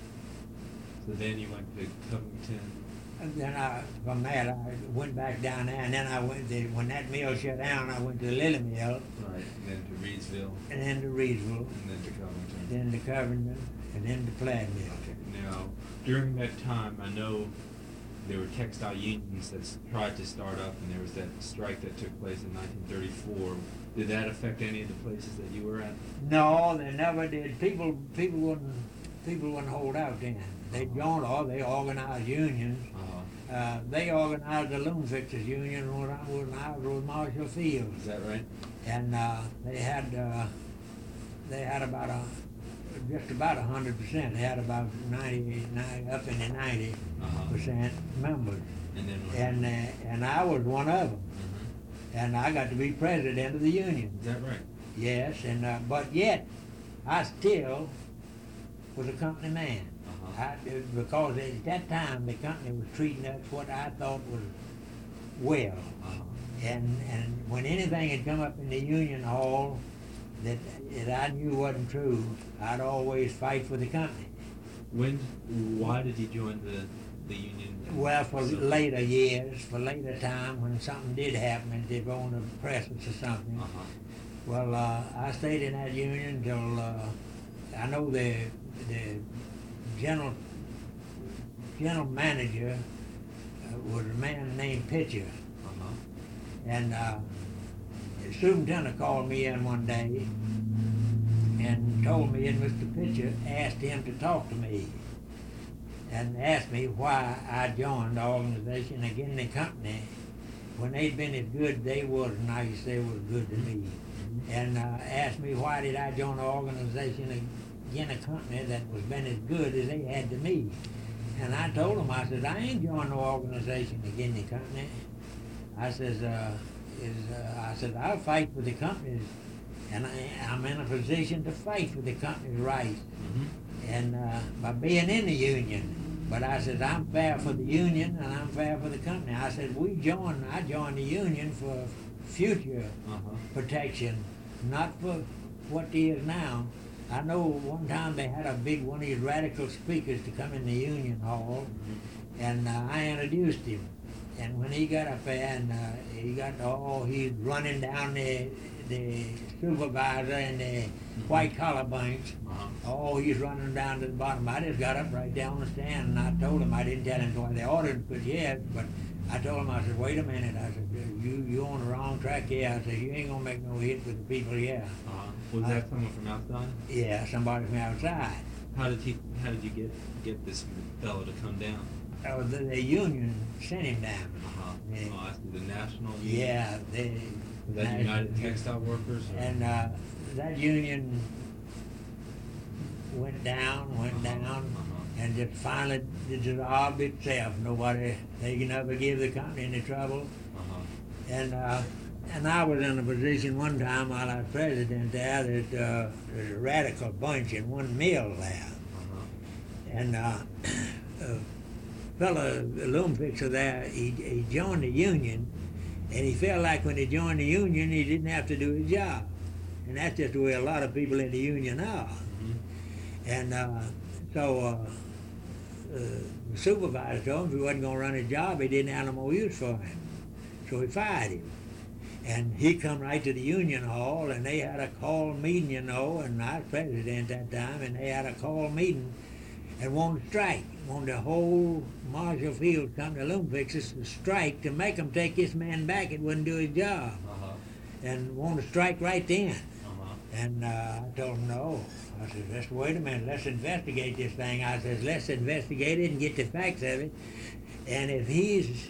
So then you went to Covington. And then I, from that, I went back down there, and then I went to, when that mill shut down, I went to the Lily Mill, Right. And then to Reedsville. and then to Reedsville, And then to Covington. then to Covington, and then to Platt Mill. Okay. Now, during that time, I know there were textile unions that s- tried to start up, and there was that strike that took place in nineteen thirty-four. Did that affect any of the places that you were at? No, they never did. People, people wouldn't, people wouldn't hold out then. They joined all, they organized unions. Uh-huh. Uh, they organized the Loom Fixers Union when I, when I was with Marshall Fields. Is that right? And uh, they had uh, they had about a just about a hundred percent. They had about ninety, ninety up in the ninety Uh-huh. percent members, And then. and uh, and I was one of them. Mhm. And I got to be president of the union. Is that right? Yes, and uh, but yet I still was a company man. Uh-huh. I, because at that time the company was treating us what I thought was well. Uh-huh. And and when anything had come up in the union hall that, that I knew wasn't true, I'd always fight for the company. When? Why did you join the the union? Well, for So- later years, for later time, when something did happen and they were on the presence or something. Uh-huh. Well, uh, I stayed in that union until uh, I know the the general general manager uh, was a man named Pitcher. Uh-huh. And uh, the superintendent called me in one day and told me, and Mister Pitcher asked him to talk to me and asked me why I joined the organization again, the company. When they'd been as good, they was nice, they was good to me. And uh, asked me why did I join the organization again, a company that was been as good as they had to me. And I told him, I said, I ain't joined no organization again, the company. I says, uh, is, uh, I said, I'll fight for the companies, and I, I'm in a position to fight for the company's rights, Mm-hmm. and uh, by being in the union. But I said, I'm fair for the union, and I'm fair for the company. I said, we joined, I joined the union for future Uh-huh. protection, not for what it is now. I know one time they had a big one of these radical speakers to come in the union hall, Mm-hmm. and uh, I introduced him. And when he got up there and uh, he got, oh, he's running down the, the supervisor and the white collar bunch. Uh-huh. Oh, he's running down to the bottom. I just got up right there on the stand and I told him, I didn't tell him why they ordered it, yes, but I told him, I said, wait a minute. I said, you, you on the wrong track here. I said, you ain't gonna make no hit with the people here. Uh-huh. Was that someone from outside? Yeah, somebody from outside. How did he? How did you get get this fellow to come down? Oh, the, the union sent him down. Uh-huh. Yeah. Oh, I see. The national. Union? Yeah, they. Was that United Textile Workers? Or? And uh, that union went down, went Uh-huh, down, uh-huh. and just finally did the job itself. Nobody, they can never give the company any trouble. Uh-huh. And uh, and I was in a position one time while I was president there that uh, there's a radical bunch in one mill there. Uh-huh. And uh, a fellow, a loom fixer there, he, he joined the union, and he felt like when he joined the union, he didn't have to do his job. And that's just the way a lot of people in the union are. Mm-hmm. And uh, so uh, uh, the supervisor told him if he wasn't going to run his job, he didn't have no more use for him. So he fired him. And he come right to the union hall, and they had a call meeting, you know, and I was president at that time, and they had a call meeting. and wanted to strike, wanted the whole Marshall Field company, the loom fixers, to strike to make them take this man back. It wouldn't do his job, Uh-huh. and wanted to strike right then. Uh-huh. And uh, I told him no. I said, let's wait a minute, let's investigate this thing. I says, let's investigate it and get the facts of it. And if he's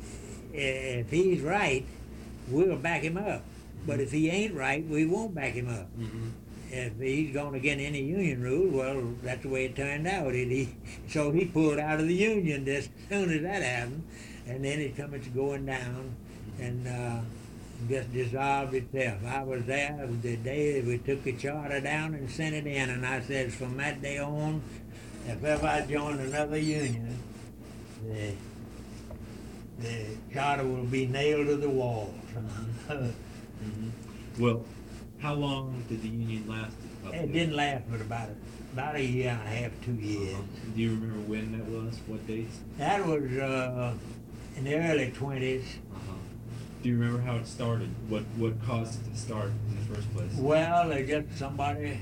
if he's right, we'll back him up. But if he ain't right, we won't back him up. Mm-hmm. If he's going against any union rule, well, that's the way it turned out. It, he, so he pulled out of the union as soon as that happened, and then it come to going down, and uh, just dissolved itself. I was there the day we took the charter down and sent it in, and I said from that day on, if ever I join another union, the, the charter will be nailed to the wall. Mm-hmm. Well, how long did the union last? Up It there? didn't last but about a, about a year and a half, two years. Uh-huh. Do you remember when that was? What dates? That was uh, in the early twenties. Uh-huh. Do you remember how it started? What what caused it to start in the first place? Well, they just somebody,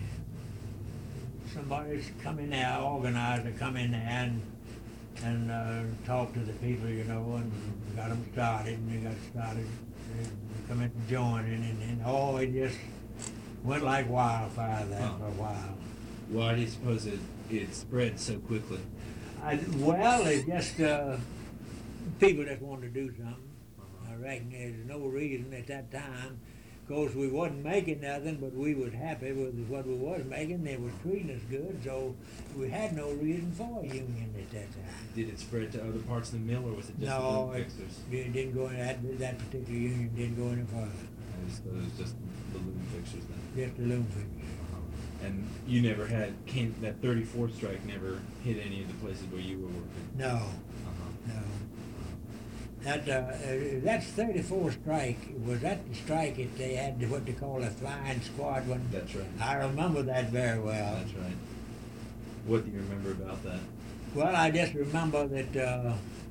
somebody's come in there, organizer come in there and and uh, talk to the people, you know, and got them started, and they got started, and they come in and join, and, and, and oh, it just went like wildfire there Huh. for a while. Why do you suppose it, it spread so quickly? I, well, it's just uh, people that want to do something. Uh-huh. I reckon there's no reason at that time. Of course, we wasn't making nothing, but we was happy with what we was making. They was treating us good, so we had no reason for a union at that time. Did it spread to other parts of the mill, or was it just the No, loom it, fixers? it didn't go in that that particular union didn't go any further. I just thought it was just the loom fixers then. Just the loom fixers. Uh-huh. And you never had, came, that thirty-fourth strike never hit any of the places where you were working? No, Uh-huh. no. That uh, uh, that's thirty-four strike. Was that the strike that they had what they call a flying squad one? That's right. I remember that very well. That's right. What do you remember about that? Well, I just remember that uh,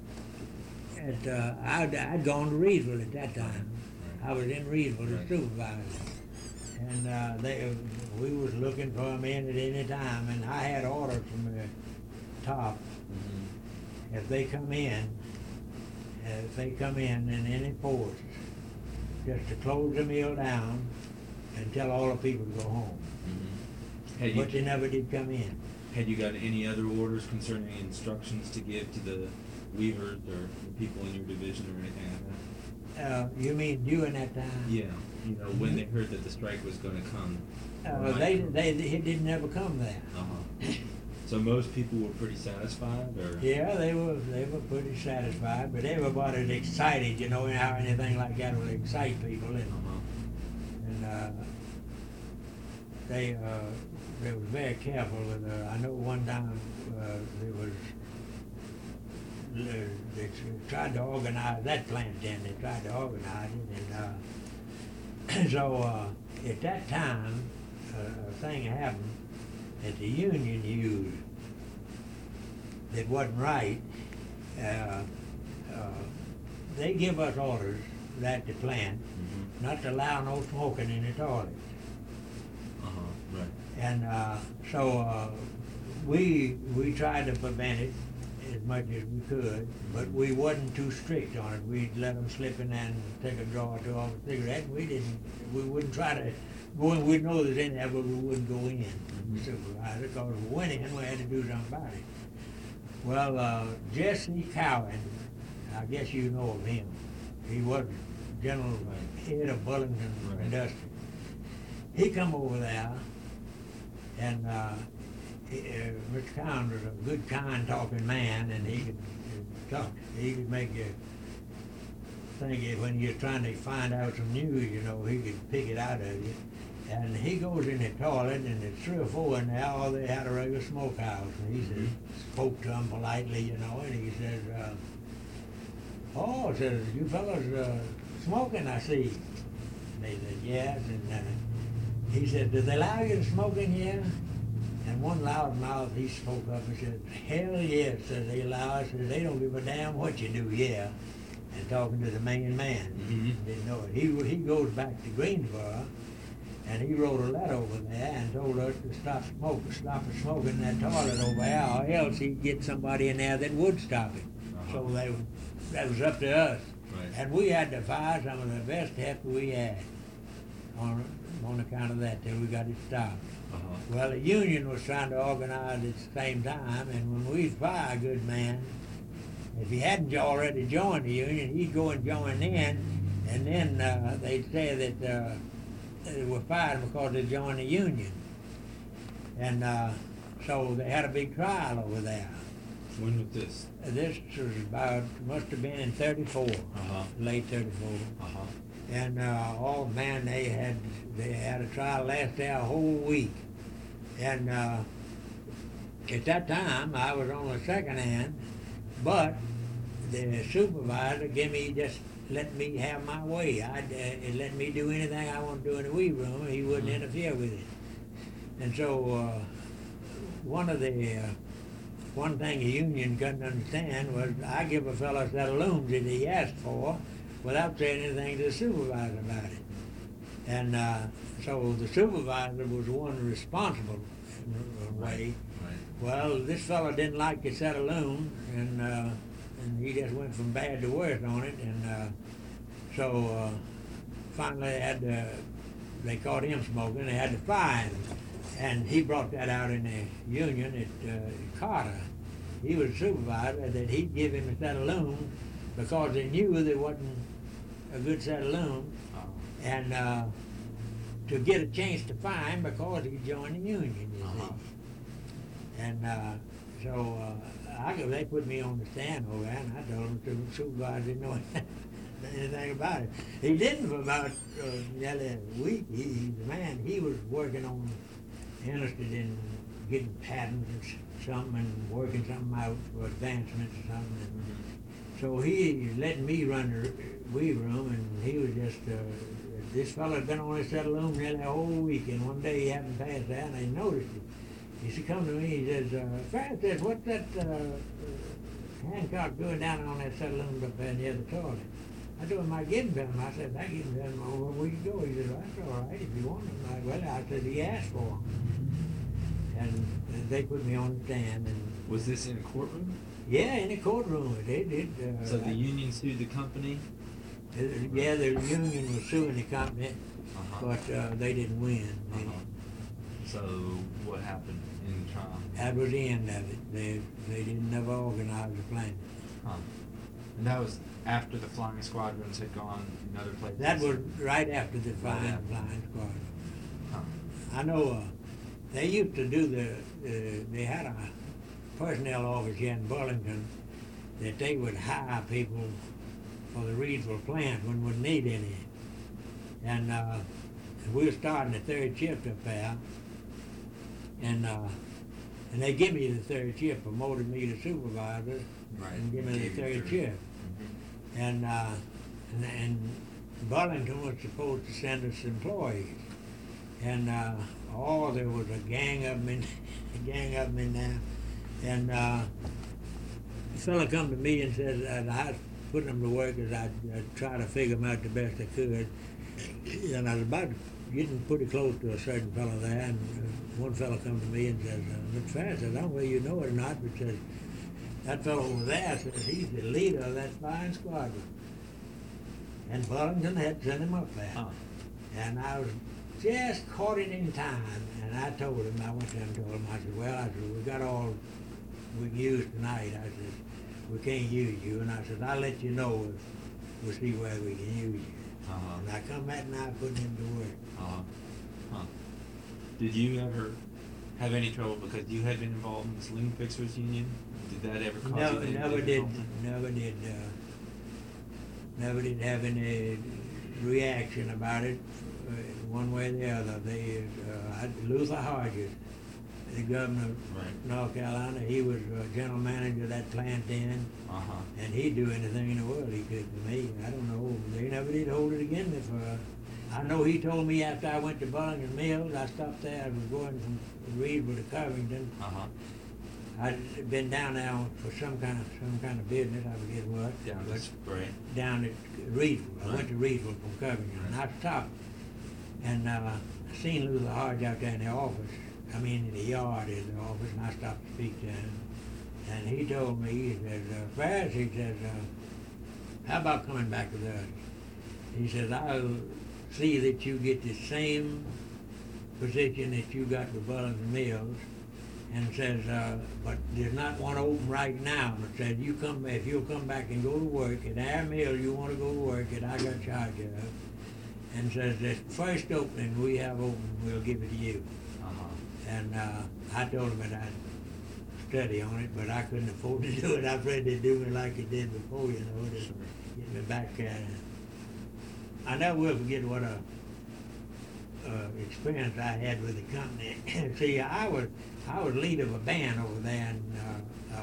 at, uh, I'd, I'd gone to Reedsville at that time. Right. I was in Reedsville as Right. supervisor. And uh, they, we was looking for them in at any time, and I had orders from the top, Mm-hmm. if they come in, if they come in in any force, just to close the mill down and tell all the people to go home. Mm-hmm. Had But they you, never did come in. had you got any other orders concerning instructions to give to the weavers or the people in your division or anything like that? Uh, you mean during that time? Yeah, you know, when they heard that the strike was gonna come. or Uh, might they, come. they, it didn't ever come there. Uh-huh. So most people were pretty satisfied, or? Yeah, they were, they were pretty satisfied, but everybody's excited, you know, how anything like that will excite people, and, Uh-huh. and, uh, they, uh, they was very careful with, uh, I know one time, uh, there was, they they tried to organize that plant then, they tried to organize it, and, uh, so, uh, at that time, uh, a thing happened that the union used that wasn't right. Uh, uh, they give us orders at the plant Mhm. not to allow no smoking in the toilets. Uh-huh, right. And uh, so uh, we we tried to prevent it as much as we could, but we wasn't too strict on it. We'd let them slip in there and take a draw or two off a cigarette. And we didn't. We wouldn't try to go in. We'd know there's in there, but we wouldn't go in. Mhm. Supervisor, because if we went in, we had to do something about it. Well, uh, Jesse Cowan, I guess you know of him. He was general head of Burlington Right. Industry. He come over there, and uh, he, uh, Mister Cowan was a good, kind, talking man, and he could uh, talk. He could make you think it when you're trying to find out some news, you know, he could pick it out of you. And he goes in the toilet, and there's three or four in there, all they had a regular smokehouse. And he says, spoke to them politely, you know, and he says, uh, oh, says, you fellas uh, smoking, I see. And they said, yes. And uh, he said, do they allow you to smoke in here? And one loudmouth, he spoke up and said, hell yes, says they allow us. Says, they don't give a damn what you do here. And talking to the main man, Mhm. didn't know it. He, he goes back to Greensboro, And he wrote a letter over there and told us to stop smoking, stop smoking in that toilet over there, or else he'd get somebody in there that would stop it. Uh-huh. So they, that was up to us. Right. And we had to fire some of the best help we had on, on account of that till we got it stopped. Uh-huh. Well, the union was trying to organize at the same time, and when we fire a good man, if he hadn't already joined the union, he'd go and join in, and then uh, they'd say that uh, they were fired because they joined the union. And uh, so they had a big trial over there. When was this? This was about, must have been in thirty-four, Uh-huh. late thirty-four. Uh-huh. And uh, oh man, they had they had a trial last there a whole week. And uh, at that time, I was on the second hand, but the supervisor gave me just let me have my way. I'd uh, let me do anything I want to do in the weed room. He wouldn't Mm-hmm. interfere with it. And so uh, one of the uh, one thing the union couldn't understand was I give a fellow a set of looms that he asked for without saying anything to the supervisor about it. And uh, so the supervisor was the one responsible in a way. Right. Well, this fellow didn't like the set of looms, and uh, and he just went from bad to worse on it. And uh, so uh, finally they had to, they caught him smoking. They had to fire him. And he brought that out in the union at uh, Carter. He was supervisor, that he'd give him a set of looms because they knew there wasn't a good set of looms, Oh. and uh, to get a chance to fire him because he joined the union, you Uh-huh. see. And uh, so uh, I, they put me on the stand over there, and I told him the supervisor didn't know anything about it. He didn't for about uh, nearly a week. He, he, the man, he was working on, interested in getting patents and s- something and working something out for advancements or something. And Mhm. so he let me run the weed room, and he was just, uh, this fellow had been on his set of loom nearly a whole week, and one day he happened to pass that, and I noticed it. He said, come to me, he says, uh, Francis, what's that uh, uh, Hancock doing down on that set of looms up there near the toilet? I told him I'd give him to him. I said, I give him to him, oh, where you go? He said, well, that's all right if you want him. I, well, I said, he asked for him. And, and they put me on the stand, and Was this in a courtroom? yeah, in the courtroom, they did. Uh, So the I- union sued the company? Uh, Yeah, the union was suing the company, Uh-huh. but uh, they didn't win. They- Uh-huh. So what happened in the trial? That was the end of it. They they didn't ever organize the plan. Huh. And that was after the flying squadrons had gone in other places? That was right after the Right flying after. flying squad. Huh. I know uh, they used to do the. Uh, they had a personnel office here in Burlington that they would hire people for the Reedsville plant when we wouldn't need any. And uh, we were starting the third shift up there, and uh, and they give me the third shift, promoted me to supervisor, Right. and give me the Gave you third third. shift. Mhm. And, uh, and and Burlington was supposed to send us employees, and uh, oh, there was a gang of them in, a gang of them in there, and uh, the fella come to me and says that I was putting them to work as I'd, I'd try to figure them out the best I could, and I was about getting pretty close to a certain fellow there, and uh, one fellow come to me and says, uh, Mister Farris, I don't know whether you know it or not, but says, that fellow over there says he's the leader of that flying squadron. And Burlington had sent him up there. Huh. And I was just caught it in time. And I told him, I went to him and told him, I said, well, I said, we got all we can use tonight. I said, we can't use you. And I said, I'll let you know if we'll see where we can use you. Uh-huh. And I come that night putting him to work. Uh-huh. Huh. Did you ever have any trouble because you had been involved in the Saloon Fixers Union? Did that ever cause you Never, any never did, difficulty? never did, uh, never did have any reaction about it, uh, one way or the other. They, uh, I- Luther Hodges, the governor of Right. North Carolina, he was uh, general manager of that plant then, Uh-huh. and he'd do anything in the world he could to me. I don't know, they never did hold it against me for, I know he told me after I went to Burlington Mills, I stopped there, I was going from Reedville to Covington. Uh-huh. I'd been down there for some kind of, some kind of business, I forget what. Down but this spray. down at Reedville. I went Right. to Reedville from Covington, and I stopped. And uh, I seen Luther Hodge out there in the office. I mean, in the yard in the office, and I stopped to speak to him. And he told me, he says, uh, Ferris, he says, uh, how about coming back with us? He says, I'll see that you get the same position that you got with Bullins and Mills. And says, uh, but there's not one open right now. But says, you come, if you'll come back and go to work at our mill, you want to go to work that I got charge of. And says, the first opening we have open, we'll give it to you. Uh-huh. And uh, I told him that I'd study on it, but I couldn't afford to do it. I afraid they'd do me like it did before, you know, to get me back. Uh, I never will forget what a uh, experience I had with the company. See, I was I was lead of a band over there in uh, uh,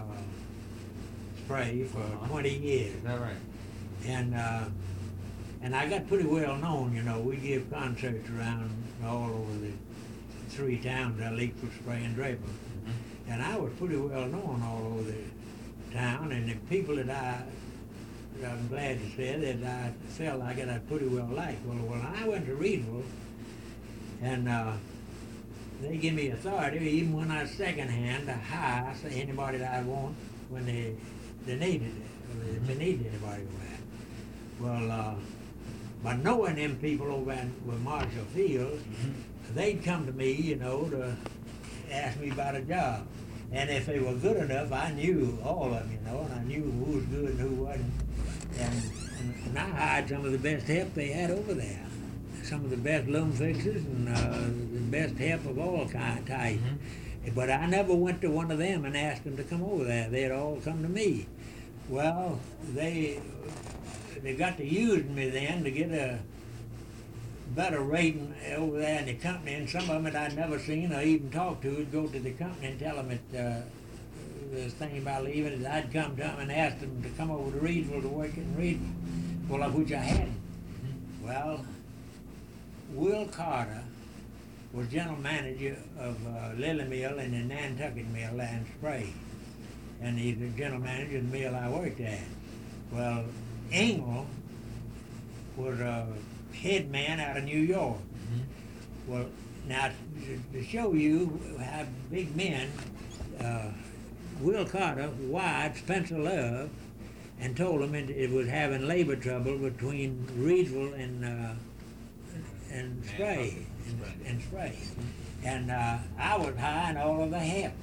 Spray for Uh-huh. twenty years. Is that right? And uh, and I got pretty well known, you know. We give concerts around all over the three towns, uh, Leakford, Spray, and Draper. Mm-hmm. And I was pretty well known all over the town, and the people that I, I'm glad to say that I felt like it I pretty well liked. Well, when I went to Reedville, and uh, they give me authority, even when I was secondhand, to hire so anybody that I want when they, they needed it, or if they needed anybody with that. Well, uh, by knowing them people over in with Marshall Fields, Mm-hmm. they'd come to me, you know, to ask me about a job. And if they were good enough, I knew all of them, you know, and I knew who was good and who wasn't. And, and, and I hired some of the best help they had over there. Some of the best loom fixers and uh, the best help of all kind types. Mm-hmm. But I never went to one of them and asked them to come over there. They'd all come to me. Well, they they got to using me then to get a better rating over there in the company, and some of them that I'd never seen or even talked to would go to the company and tell them that uh, this thing about leaving, that I'd come to them and ask them to come over to Reedville to work in Reedville, well, of which I hadn't. Well, Will Carter was general manager of uh, Lily Mill and the Nantucket Mill and Spray, and he's the general manager of the mill I worked at. Well, Engel was a head man out of New York. Mm-hmm. Well, now to, to show you how big men, uh, Will Carter wired Spencer Love and told him it, it was having labor trouble between Reedville and uh, and Spray and, and Spray, and uh, I was hiring all of the help.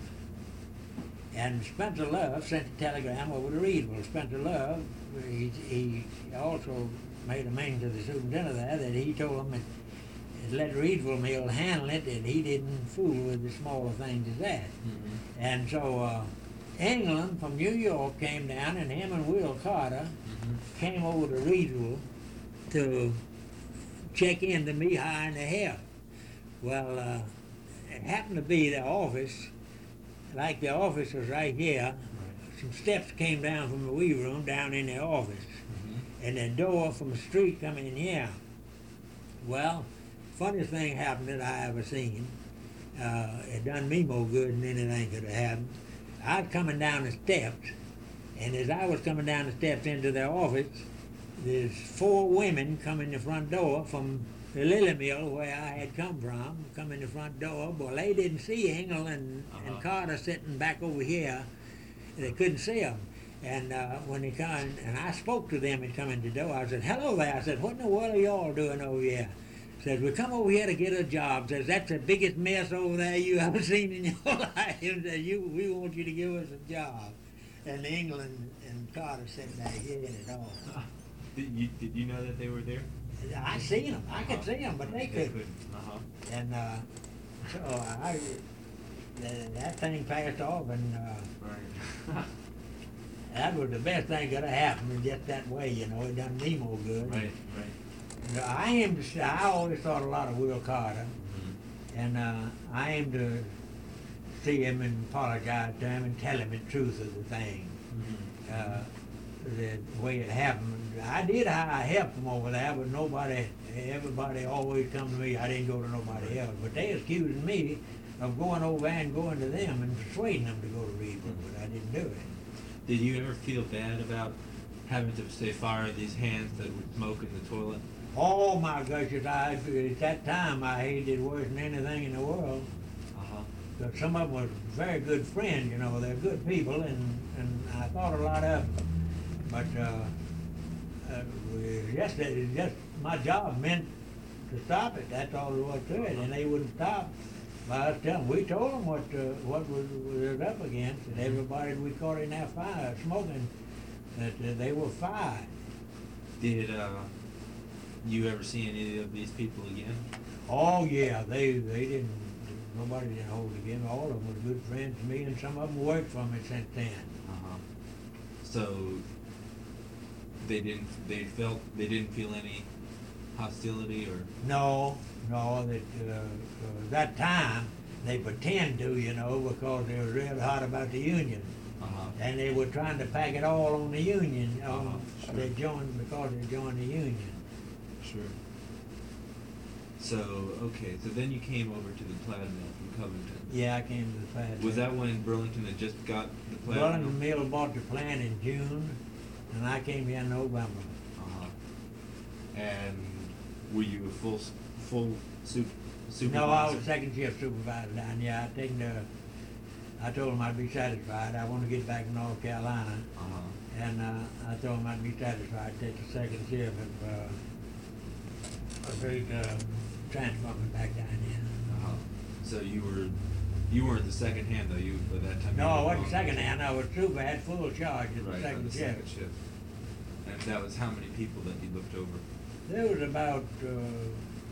And Spencer Love sent a telegram over to Reedville. Spencer Love, he, he also made a mention to the superintendent there that he told him that let Reedville Mill handle it, and he didn't fool with the smaller things as that. Mm-hmm. And so uh, England from New York came down, and him and Will Carter mm-hmm. came over to Reedville to check into me hiring the help. Well, uh, it happened to be the office, like the office was right here. Right. Some steps came down from the weave room down in the office. Mm-hmm. And the door from the street coming in here. Well, funniest thing happened that I ever seen. Uh, it done me more good than anything could have happened. I was coming down the steps, and as I was coming down the steps into their office, there's four women come in the front door from the Lily Mill where I had come from, come in the front door. Well, they didn't see Engel and, uh-huh. and Carter sitting back over here. They couldn't see them. And uh, when they come, and I spoke to them and come in the door, I said, hello there. I said, what in the world are y'all doing over here? Says, we come over here to get a job. Says, that's the biggest mess over there you ever seen in your life. Says, you, we want you to give us a job. And England and Carter sitting there hearing it all. Did you, did you know that they were there? I seen them. I could see them, but they couldn't. Uh-huh. And uh, so I, that, that thing passed off, and uh, right. that was the best thing that could have happened. Just that way, you know, it done me more good. Right, right. And I aim to say, I always thought a lot of Will Carter, mm-hmm. and uh, I aim to see him and apologize to him and tell him the truth of the thing. Mm-hmm. Uh, the way it happened. I did hire help from over there, but nobody, everybody always come to me. I didn't go to nobody else. But they accused me of going over and going to them and persuading them to go to Reedville, but I didn't do it. Did you ever feel bad about having to, say, fire these hands that would smoke in the toilet? Oh my gosh, I, at that time I hated it worse than anything in the world. Uh-huh. But some of them were very good friends, you know, they're good people, and, and I thought a lot of them. But uh, uh, we, just, it just my job meant to stop it. That's all there was to it, and they wouldn't stop. By us telling, we told them what uh, what was, was up against, and everybody we caught in that fire smoking, that uh, they were fired. Did uh, you ever see any of these people again? Oh yeah, they they didn't. Nobody didn't hold again. All of them were good friends to me, and some of them worked for me since then. Uh-huh. So they didn't. They felt. They didn't feel any hostility or. No, no. That uh, uh, that time they pretend to, you know, because they were real hot about the Union, Uh-huh. and they were trying to pack it all on the Union. On, Uh-huh, sure. They joined because they joined the Union. Sure. So okay. So then you came over to the Plaid Mill from Covington. Yeah, I came to the plant. Was that when Burlington had just got the Plaid Burlington Mill? Mill bought the plant in June, and I came here in November. Uh-huh. And were you a full s- full su- supervisor? No, I was second shift supervisor down here. I taken the, I told them I'd be satisfied. I want to get back to North Carolina, Uh-huh. and uh, I told them I'd be satisfied. Take the second shift if uh, if they'd uh, transfer me back down here. Uh-huh. So you were, you weren't the second hand though. You by that time. you No, I were wasn't on- second hand. I was super. I had full charge at the Right, on second the shift. second shift. And that was how many people that you looked over? There was about, uh,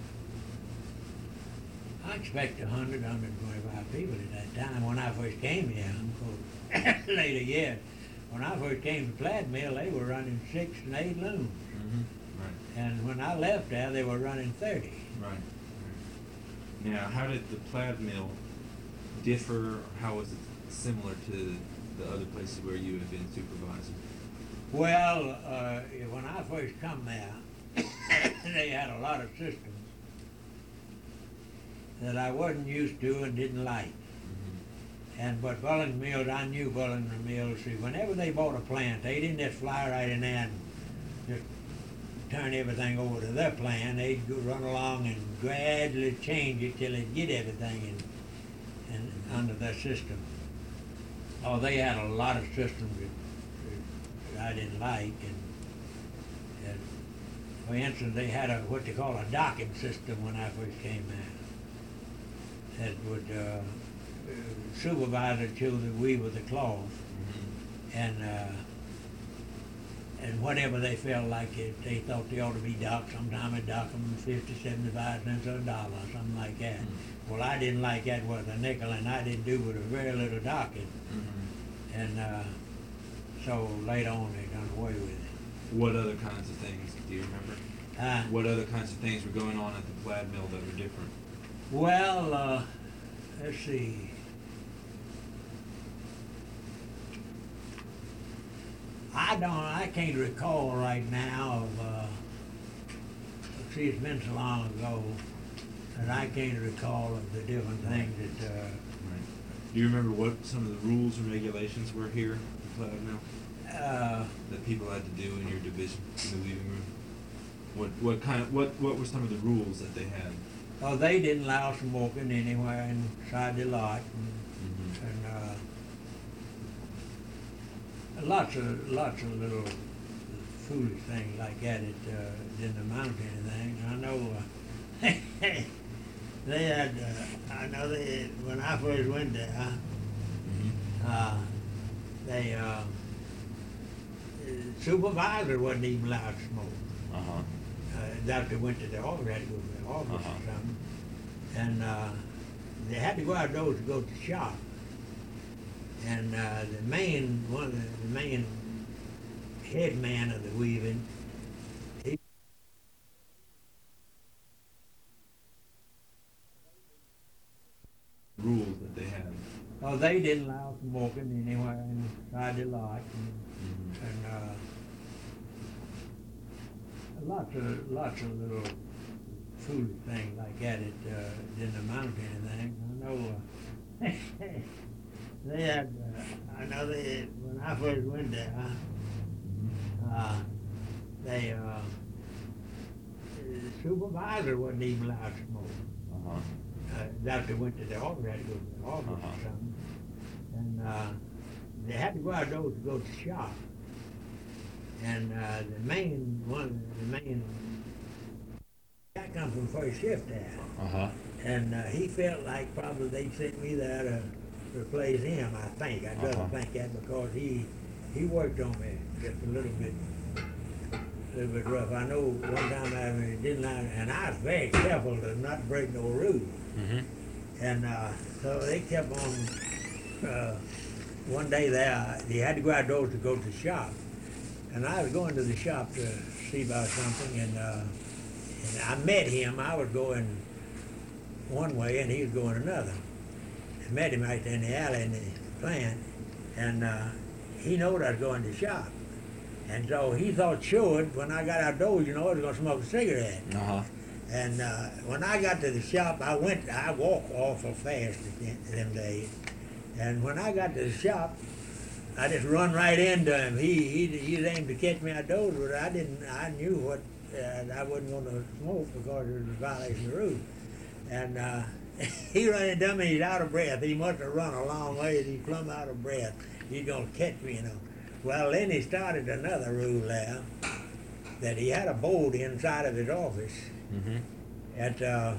I expect a hundred, hundred and twenty-five people at that time when I first came here. Of course, later years, when I first came to Plaid Mill, they were running six and eight looms. Mm-hmm. Right. And when I left there, they were running thirty. Right. Right. Now, how did the Plaid Mill differ? Or how was it similar to the other places where you had been supervisor? Well, uh, when I first come there, they had a lot of systems that I wasn't used to and didn't like. Mm-hmm. And but Burlington Mills, I knew Burlington Mills. See, whenever they bought a plant, they didn't just fly right in there and just turn everything over to their plan. They'd go run along and gradually change it till they'd get everything in, in under their system. Oh, they had a lot of systems that, that I didn't like, and, and for instance, they had a what they call a docking system when I first came there. That would uh, supervise the children weave with the cloth, Mm-hmm. and uh, and whatever they felt like it, they thought they ought to be docked. Sometimes they dock them fifty, seventy-five cents or a dollar, something like that. Mm-hmm. Well, I didn't like that worth a nickel, and I didn't do with a very little docking. Mm-hmm. And uh, so later on, they done away with it. What other kinds of things do you remember? Uh, What other kinds of things were going on at the Plaid Mill that were different? well, uh, let's see. I don't. I can't recall right now of. Uh, see, it's been so long ago that I can't recall of the different things that. Uh, Right. Do you remember what some of the rules and regulations were here at the Plaid Mill uh, that people had to do in your division in the weaving room? What what kind of what what were some of the rules that they had? oh, they didn't allow smoking anywhere inside the lot, and, Mm-hmm. and uh, lots of lots of little foolish things like that. It uh, didn't amount to anything. I know uh, they had. Uh, I know they when I first went there. Mm-hmm. Uh, they uh, supervisor wasn't even allowed to smoke. Uh-huh. Uh, that they went to the office, had to go to the office Uh-huh. or something, and uh, they had to go outdoors to go to the shop. And uh, the main one, of the, the main head man of the weaving, he Rules that they had. oh, they didn't allow smoking anywhere inside the lot, and, Mm-hmm. and uh, lots of lots of little foolish things like that. It uh, didn't amount to anything. I know uh, they had. Uh, I know they when I first went there. Uh, they uh, the supervisor wasn't even allowed to smoke. Uh-huh. Uh, doctor went to the office, had to go to the office Uh-huh. or something. And uh, they had to go outdoors to go to the shop. And uh, the main one, the main, I come from first shift there. Uh-huh. And uh, he felt like probably they sent me there to replace him, I think. I'd rather Uh-huh. think that because he he worked on me just a little bit a little bit rough. I know one time I mean, didn't I, and I was very careful to not break no rules. Mm-hmm. And uh, so they kept on, uh, one day there, they had to go outdoors to go to the shop. And I was going to the shop to see about something, and, uh, and I met him. I was going one way, and he was going another. I met him right there in the alley in the plant, and uh, he knowed I was going to the shop. And so he thought sure, when I got outdoors, you know, I was going to smoke a cigarette. Uh-huh. And uh, when I got to the shop, I went, I walked awful fast in them days. And when I got to the shop, I just run right into him. He he he was aimed to catch me outdoors, but I didn't. I knew what uh, I wasn't going to smoke because it was a violation of the rules. And uh, he ran into me. He's out of breath. He must have run a long way. He's plumb out of breath. He's going to catch me, you know. Well, then he started another rule there that he had a board inside of his office. Mm-hmm. That uh,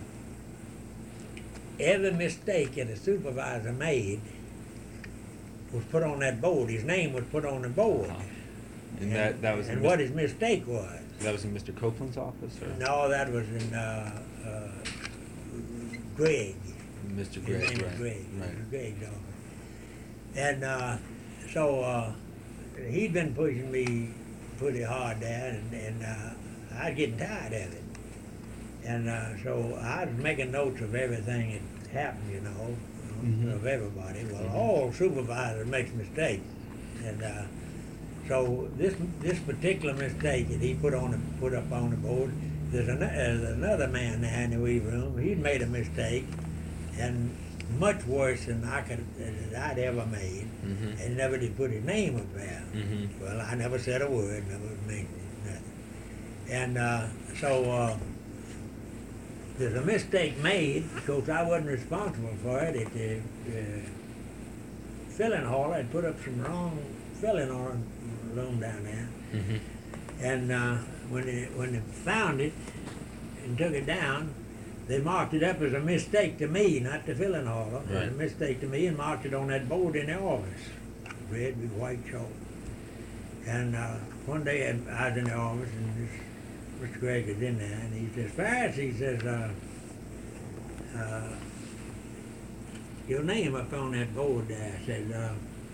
every mistake that a supervisor made was put on that board. His name was put on the board. Uh-huh. And that, that was and in what Mister his mistake was. That was in Mister Copeland's office, or No, that was in uh, uh, Greg. Mister His Gregg, name was right? Greg. It Right. was Greg's office. And uh, so uh, he'd been pushing me pretty hard there, and, and uh, I was getting tired of it. And uh, so I was making notes of everything that happened, you know, Mhm. of everybody. Well, Mhm. all supervisors make mistakes, and uh, so this this particular mistake that he put on the, put up on the board, there's, an, uh, there's another man there in the weave room. He'd made a mistake, and much worse than I could that I'd ever made, Mhm. and never did put his name up there. Mhm. Well, I never said a word, never mentioned nothing. And uh, so uh, there's a mistake made because I wasn't responsible for it. It the uh, filling hall had put up some wrong filling on room down there, Mm-hmm. and uh, when they when they found it and took it down, they marked it up as a mistake to me, not the filling hall. It was Right. a mistake to me, and marked it on that board in the office, red with white chalk. And uh, one day I I was in the office, and this Mister Gregg is in there, and he says, "Fast," he says, uh, uh, "your name up on that board there." I said, uh,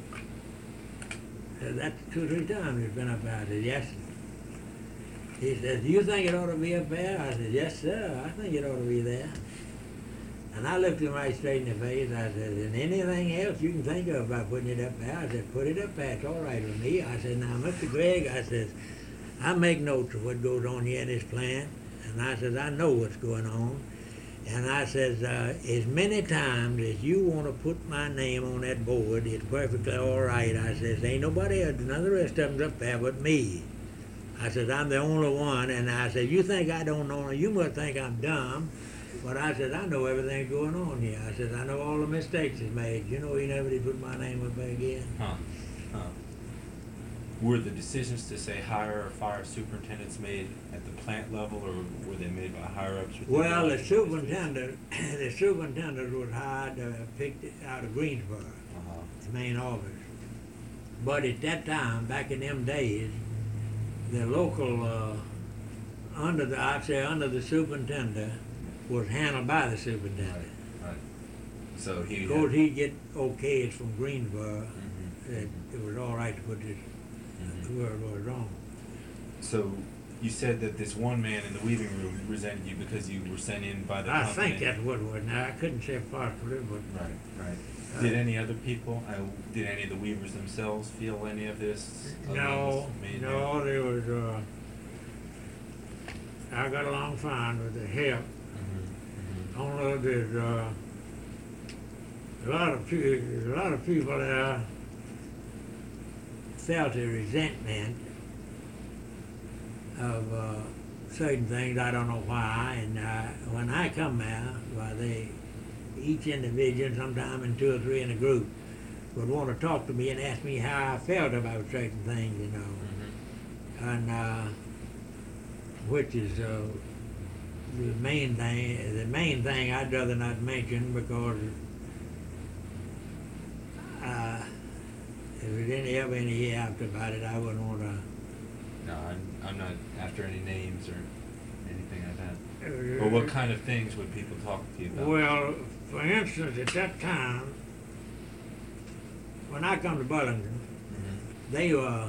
said, "That's two or three times it's been up there." I said, "Yes." He says, "Do you think it ought to be up there?" I said, "Yes, sir, I think it ought to be there." And I looked him right straight in the face. I said, "And anything else you can think of about putting it up there?" I said, "Put it up there, it's all right with me." I said, "Now, Mister Gregg," I says, "I make notes of what goes on here in this plant." And I says, "I know what's going on." And I says, uh, "As many times as you want to put my name on that board, it's perfectly all right." I says, "Ain't nobody else, none of the rest of them's up there but me." I said, "I'm the only one." And I said, "You think I don't know? You must think I'm dumb." But I said, "I know everything going on here." I said, "I know all the mistakes he's made. You know he never did put my name up there again." Huh. Huh. Were the decisions to say hire or fire superintendents made at the plant level, or were they made by higher ups? within Well, the organization? superintendent, the superintendent was hired, uh, picked out of Greensboro, Uh-huh. the main office. But at that time, back in them days, the local, uh, under the, I'd say under the superintendent, was handled by the Right. superintendent. Right. So he. Of course, he'd get okays from Greensboro Mhm. that it was all right to put this, Mhm. whoever was wrong. So you said that this one man in the weaving room resented you because you were sent in by the I company. think that's what it was. Now, I couldn't say particularly, but Right, right. Uh, Did any other people, uh, did any of the weavers themselves feel any of this? other than no, this main no, man? there was, uh, I got along fine with the help. Mhm, Only there's, uh, a lot of people, a lot of people there felt a resentment of, uh, certain things. I don't know why. And uh, when I come there, why they, each individual, sometime in two or three in a group, would want to talk to me and ask me how I felt about certain things, you know. Mm-hmm. And uh, which is uh, the main thing. The main thing I'd rather not mention because uh, if there's any ever any hereafter about it, I wouldn't want to. No, I'm, I'm not after any names or anything like that. Uh, But what kind of things would people talk to you about? Well, for instance, at that time, when I come to Burlington, Mm-hmm. they were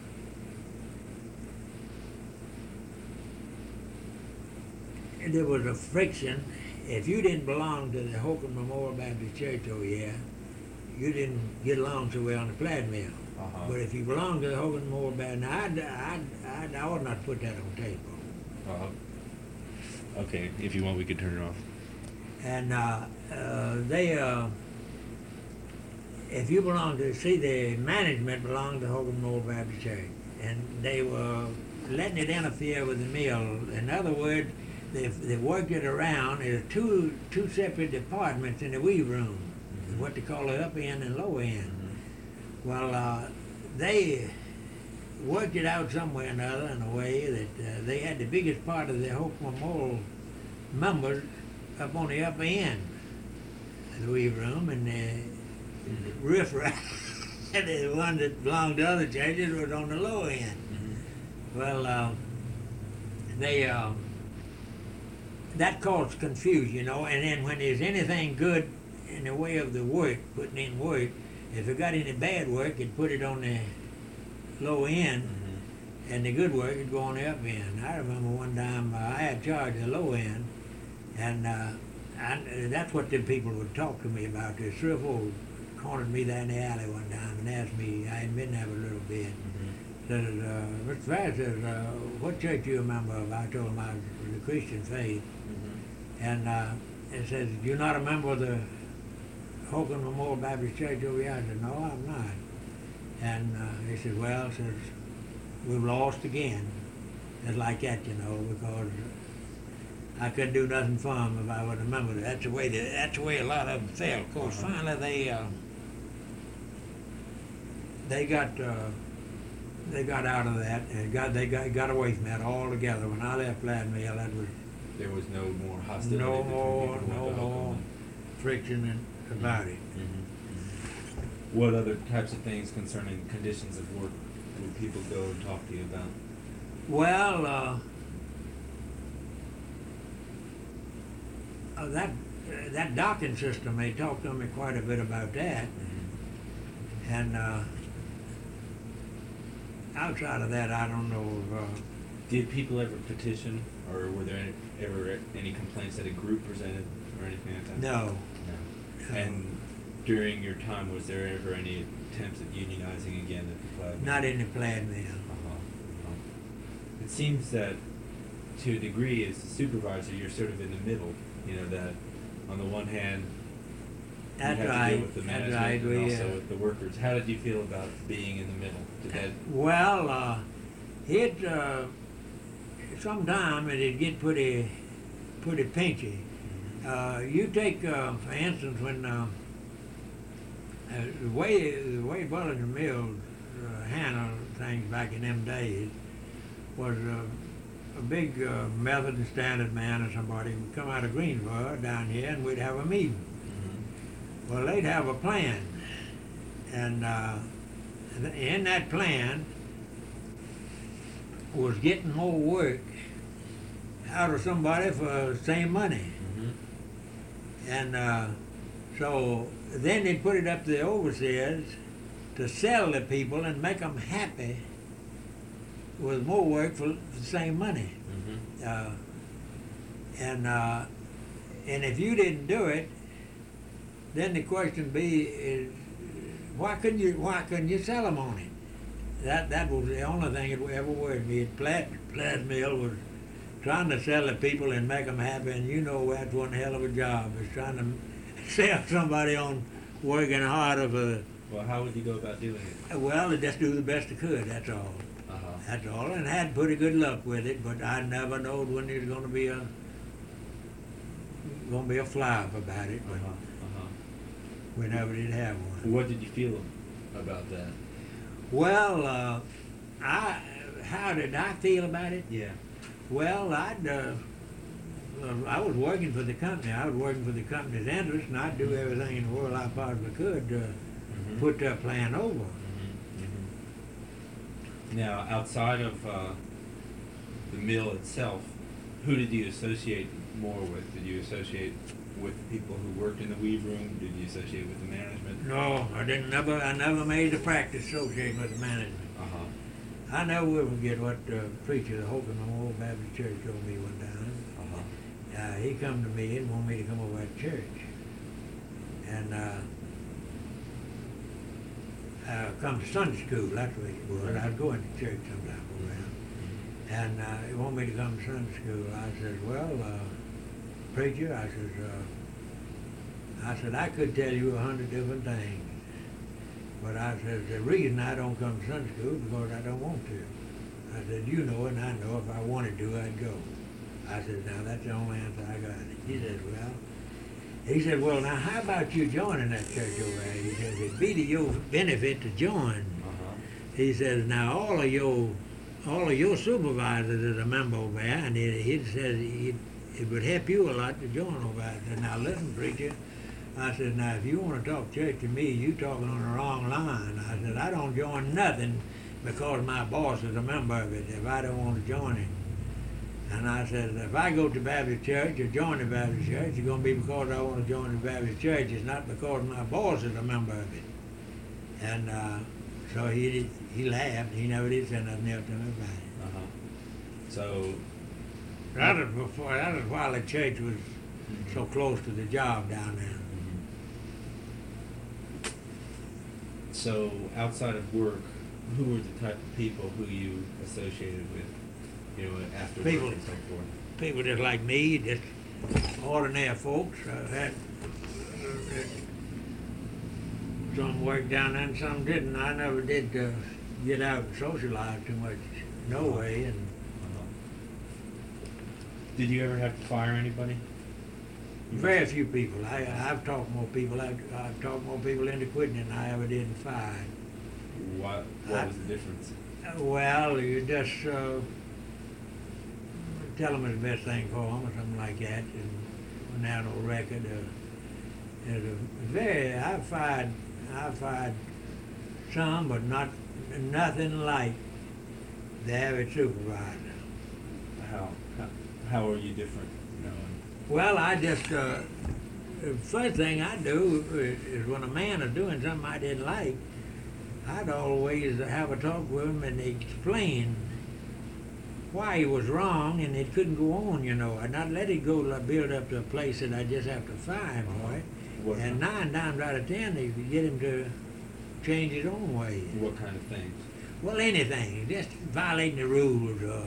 there was a friction. If you didn't belong to the Holcomb Memorial Baptist Church over here, you didn't get along so well in the Plaid Mill. Uh-huh. But if you belonged to the Holcomb Memorial Baptist, now I'd, I'd, I'd, I ought not put that on tape. Uh-huh. Okay, if you want, we could turn it off. And uh, uh, they, uh, if you belong to, see, the management belonged to Holcomb Memorial Baptist Church, and they were letting it interfere with the mill. In other words, they, they worked it around. There's two two separate departments in the weave room, Mm-hmm. what they call the upper end and lower end. Mm-hmm. Well, uh, they worked it out somewhere or another in a way that uh, they had the biggest part of the Holcomb Memorial members up on the upper end of the weave room, and the riffraff, the one that belonged to other churches, was on the lower end. Mm-hmm. Well, uh, they uh, that caused confusion, you know. And then when there's anything good in the way of the work, putting in work, if it got any bad work, it'd put it on the low end, Mm-hmm. and the good work would go on the up end. I remember one time uh, I had charge of the low end, and uh, I, that's what the people would talk to me about. This three or four cornered me there in the alley one time and asked me, I had been there for a little bit. Mm-hmm. Said, uh, Mister Fair says, uh, what church you a member of? I told him I was the Christian faith. Mm-hmm. And uh, he says, you're not a member of the Holcomb Memorial Baptist Church over here? I said, no, I'm not. And uh, he said, well, says, we've lost again. It's like that, you know, because I couldn't do nothing for them if I would remember that. That's the way the, that's the way a lot of them felt. Of course, Uh-huh. finally they uh, they got uh, they got out of that and got they got got away from that altogether. When I left Plaid Mill, that was There was no more hostility no between more people who no went to more Oklahoma. friction in, about it. Mm-hmm. What other types of things concerning conditions of work would people go and talk to you about? Well, uh, uh, that uh, that docking system, they talked to me quite a bit about that, Mm-hmm. and uh, outside of that, I don't know. If, uh, Did people ever petition, or were there any, ever any complaints that a group presented, or anything like that? no, No. No. And during your time, was there ever any attempts at unionizing again at the Plaid Mill? not in the Plaid Mill. Uh-huh. Uh-huh. It seems that, to a degree, as the supervisor, you're sort of in the middle. You know, that on the one hand, That's you have to right. deal with the That's management right. and We, also uh, with the workers. How did you feel about being in the middle? Did that? Well, uh, it uh, sometime it'd get pretty pretty pinchy. Uh, you take, uh, for instance, when uh, uh, the way the way Burlington Mills uh, handled things back in them days was uh, a big uh, Methodist Standard man or somebody would come out of Greensboro down here, and we'd have a meeting. Mm-hmm. Well, they'd have a plan, and uh, in that plan was getting more work out of somebody for the same money. Mm-hmm. And uh, so then they put it up to the overseers to sell the people and make them happy with more work for the same money. Mm-hmm. Uh, and uh, and if you didn't do it, then the question be is, why couldn't you why couldn't you sell them on it? That that was the only thing that ever worried me. Plaid Plaid Mill was trying to sell the people and make them happy, and you know that's one hell of a job. Is trying to sell somebody on working harder for. Well, how would you go about doing it? Well, they just do the best they could. That's all. Uh-huh. That's all, and had pretty good luck with it, but I never knowed when there's gonna be a, gonna be a fly-up about it, but Uh-huh. Uh-huh. we never did have one. What did you feel about that? Well, uh, I, how did I feel about it? Yeah. Well, I'd, uh, uh, I was working for the company. I was working for the company's interest, and I'd do everything in the world I possibly could to Mhm. put that plan over. Mhm. Mhm. Now, outside of uh, the mill itself, who did you associate more with? Did you associate with the people who worked in the weave room? Did you associate with the management? No, I didn't never. I never made a practice associating with the management. Uh huh. I never will forget what the preacher, the Hope in the Old Baptist Church, told me one time. Uh huh. Uh, he come to me and wanted me to come over to church, and uh, uh, come to Sunday school. That's what it was. I'd go into church sometime around, and uh, he wanted me to come to Sunday school. I said, "Well, uh, preacher," I said, uh, "I said I could tell you a hundred different things, but I said the reason I don't come to Sunday school is because I don't want to." I said, "You know it, and I know if I wanted to, I'd go." I said, "Now that's the only answer I got." He said, "Well," he said, "Well, now how about you joining that church over there?" He said, "It'd be to your benefit to join." Uh-huh. He says, "Now all of your, all of your supervisors is a member over there, and he, he says he, it would help you a lot to join over there." I said, "Now listen, preacher," I said, "now if you want to talk church to me, you talking on the wrong line." I said, "I don't join nothing because my boss is a member of it if I don't want to join it." And I said, if I go to Baptist church or join the Baptist church, it's going to be because I want to join the Baptist church. It's not because my boss is a member of it. And uh, so he did, he laughed. He never did say nothing else to me about it. Uh-huh. So, That was before. That was while the church was Mhm. so close to the job down there. Mhm. So outside of work, who were the type of people who you associated with, you know, after People. work and so forth? People just like me, just ordinary folks. Uh, had uh, some worked down there and some didn't. I never did uh, get out and socialize too much, no way. And Uh-huh. Did you ever have to fire anybody? very few people. I, I've talked more people. I've, I've talked more people into quitting than I ever did in five. What, what I- was the difference? Uh, Well, you just uh, tell them it's the best thing for them or something like that, and put down on record. Uh, it's a very, I've fired, I've fired some, but not nothing like the average supervisor. How, how, how are you different? You know, and- Well, I just, uh, the first thing I do is, is when a man is doing something I didn't like, I'd always have a talk with him and explain why he was wrong and it couldn't go on, you know. I'd not let it go to build up to a place that I just have to fire him for it. What, And nine times out of ten, you could get him to change his own ways. what kind of things? Well, anything, just violating the rules, uh,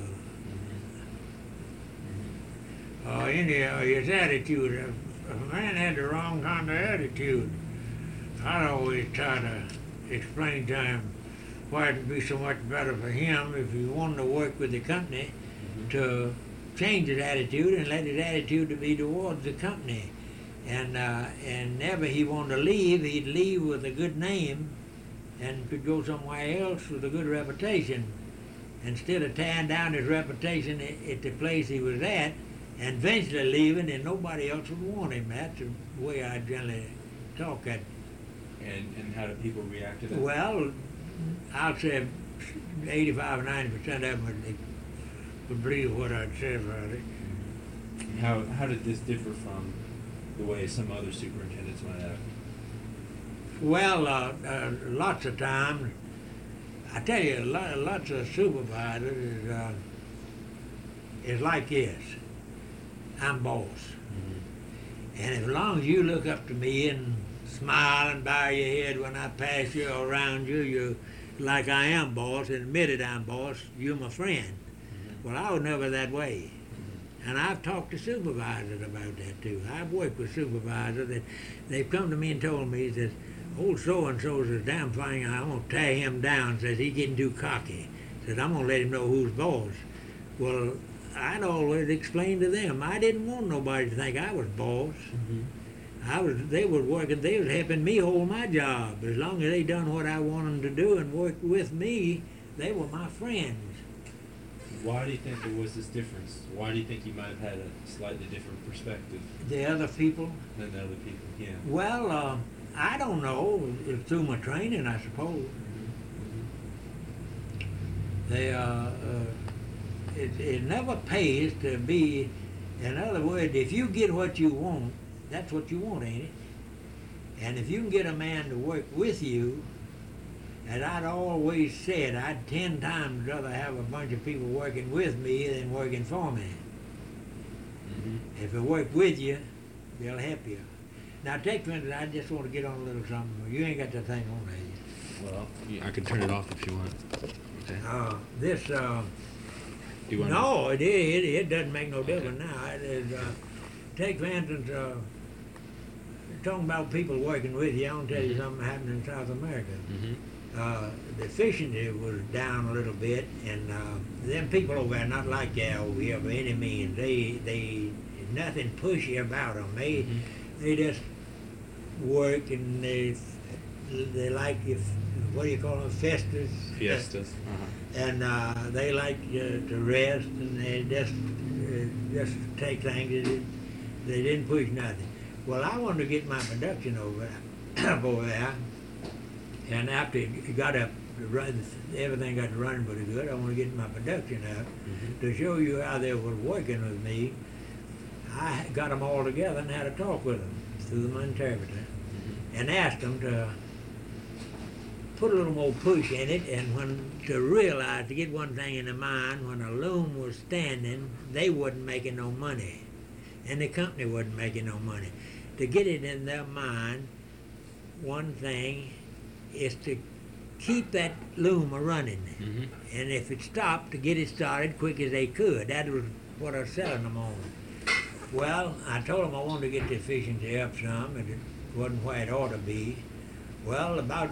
Mhm. or any uh, his attitude. If if a man had the wrong kind of attitude, I'd always try to explain to him why it'd be so much better for him if he wanted to work with the company Mhm. to change his attitude and let his attitude to be towards the company. And uh, and never he wanted to leave, he'd leave with a good name and could go somewhere else with a good reputation. Instead of tearing down his reputation at, at the place he was at and eventually leaving and nobody else would want him. That's the way I generally talk at. And, and how do people react to that? Well, I'd say eighty-five or ninety percent of them would, would believe what I'd say about it. Mhm. How, how did this differ from the way some other superintendents might have? Well, uh, uh, lots of times, I tell you, lo- lots of supervisors is, uh, is like this. I'm boss. Mhm. And as long as you look up to me and smile and bow your head when I pass you or around you, you like I am boss and admitted I'm boss, you're my friend. Mhm. Well, I was never that way. Mhm. And I've talked to supervisors about that too. I've worked with supervisors that they've come to me and told me that old so-and-so is a damn fine, I'm going to tear him down, says he's getting too cocky. Said, I'm going to let him know who's boss. Well, I'd always explain to them, I didn't want nobody to think I was boss. Mm-hmm. I was, they was working, they was helping me hold my job. As long as they done what I wanted them to do and worked with me, they were my friends. Why do you think there was this difference? Why do you think you might have had a slightly different perspective The other people, than the other people? Yeah. well, uh, I don't know. It's through my training, I suppose. They, uh, uh, it, it never pays to be, in other words, if you get what you want, that's what you want, ain't it? And if you can get a man to work with you, as I'd always said, I'd ten times rather have a bunch of people working with me than working for me. Mm-hmm. If they work with you, they'll help you. Now, take for instance, I just want to get on a little something. You ain't got that thing on there yet. Well, yeah, I can turn it off if you want. Okay. Uh, this, uh, Do you want no, it, it, it doesn't make no difference now. It is, uh, take for instance, uh, talking about people working with you, I want to tell you something happened in South America. Mm-hmm. Uh, the efficiency was down a little bit, and uh, them people over there not like that over here by any means. They, they, nothing pushy about them. They, Mhm. they just work, and they, they like, if, what do you call them, festas? Fiestas. Uh-huh. And uh, they like uh, to rest, and they just uh, just take things. They, did- they didn't push nothing. Well, I wanted to get my production over up over there, and after it got up, to run, everything got running pretty good. I want to get my production up Mhm. to show you how they were working with me. I got them all together and had a talk with them through my interpreter, Mhm. and asked them to put a little more push in it, and when to realize, to get one thing in their mind, when a loom was standing, they wasn't making no money, and the company wasn't making no money. To get it in their mind, one thing is to keep that loom a running, Mhm. and if it stopped, to get it started quick as they could. That was what I was selling them on. Well, I told them I wanted to get the efficiency up some, and it wasn't where it ought to be. Well, about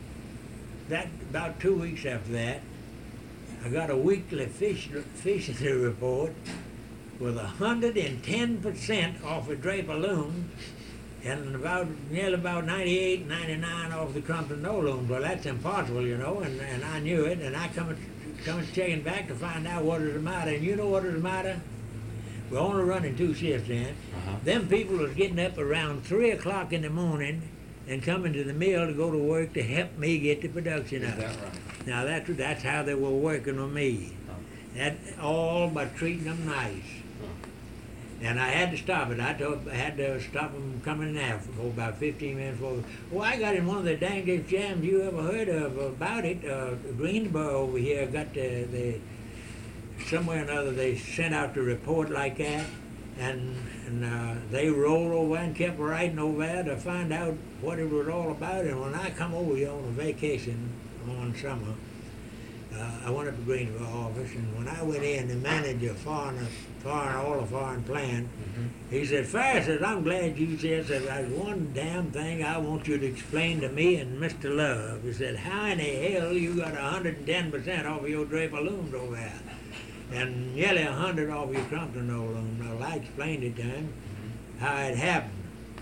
that, about two weeks after that, I got a weekly fish, efficiency report with a hundred and ten percent off of Draper loom, and about nearly about ninety-eight, ninety-nine off the Crumpton no loom. Well, that's impossible, you know, and, and I knew it, and I come come checking back to find out what is the matter. And you know what is the matter? We're only running two shifts then. Uh-huh. Them people was getting up around three o'clock in the morning and coming to the mill to go to work to help me get the production Is up. that right? Now that's that's how they were working with me. Oh. That all by treating them nice. Oh. And I had to stop it. I, told, I had to stop them coming in there for about fifteen minutes before. Oh, I got in one of the dangest jams you ever heard of about it. Uh, Greensboro over here got the, the somewhere or another they sent out the report like that, and, and uh, they rolled over and kept writing over there to find out what it was all about. And when I come over here on a vacation one summer, uh, I went up to Greensboro office, and when I went in, the manager, foreign, foreign, all the foreign plant, Mhm. he said, Farris says, I'm glad you said, said, there's one damn thing I want you to explain to me and Mister Love. He said, how in the hell you got one hundred ten percent off of your Draper looms over there? And nearly one hundred off of your Crumpton no loom. Well, I explained it to him, how it happened.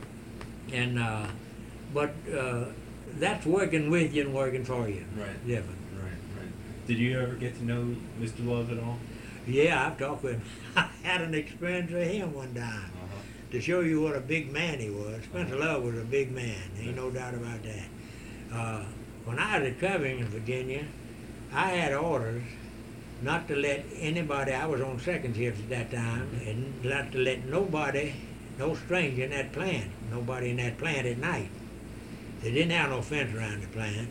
And, uh, but uh, that's working with you and working for you. Right. Different. Right, right. Did you ever get to know Mister Love at all? Yeah, I've talked with him. I had an experience with him one time. Uh-huh. To show you what a big man he was. Spencer Love was a big man, ain't no doubt about that. Uh, when I was at Covington, Virginia, I had orders not to let anybody, I was on second shift at that time, and not to let nobody, no stranger in that plant, nobody in that plant at night. They didn't have no fence around the plant.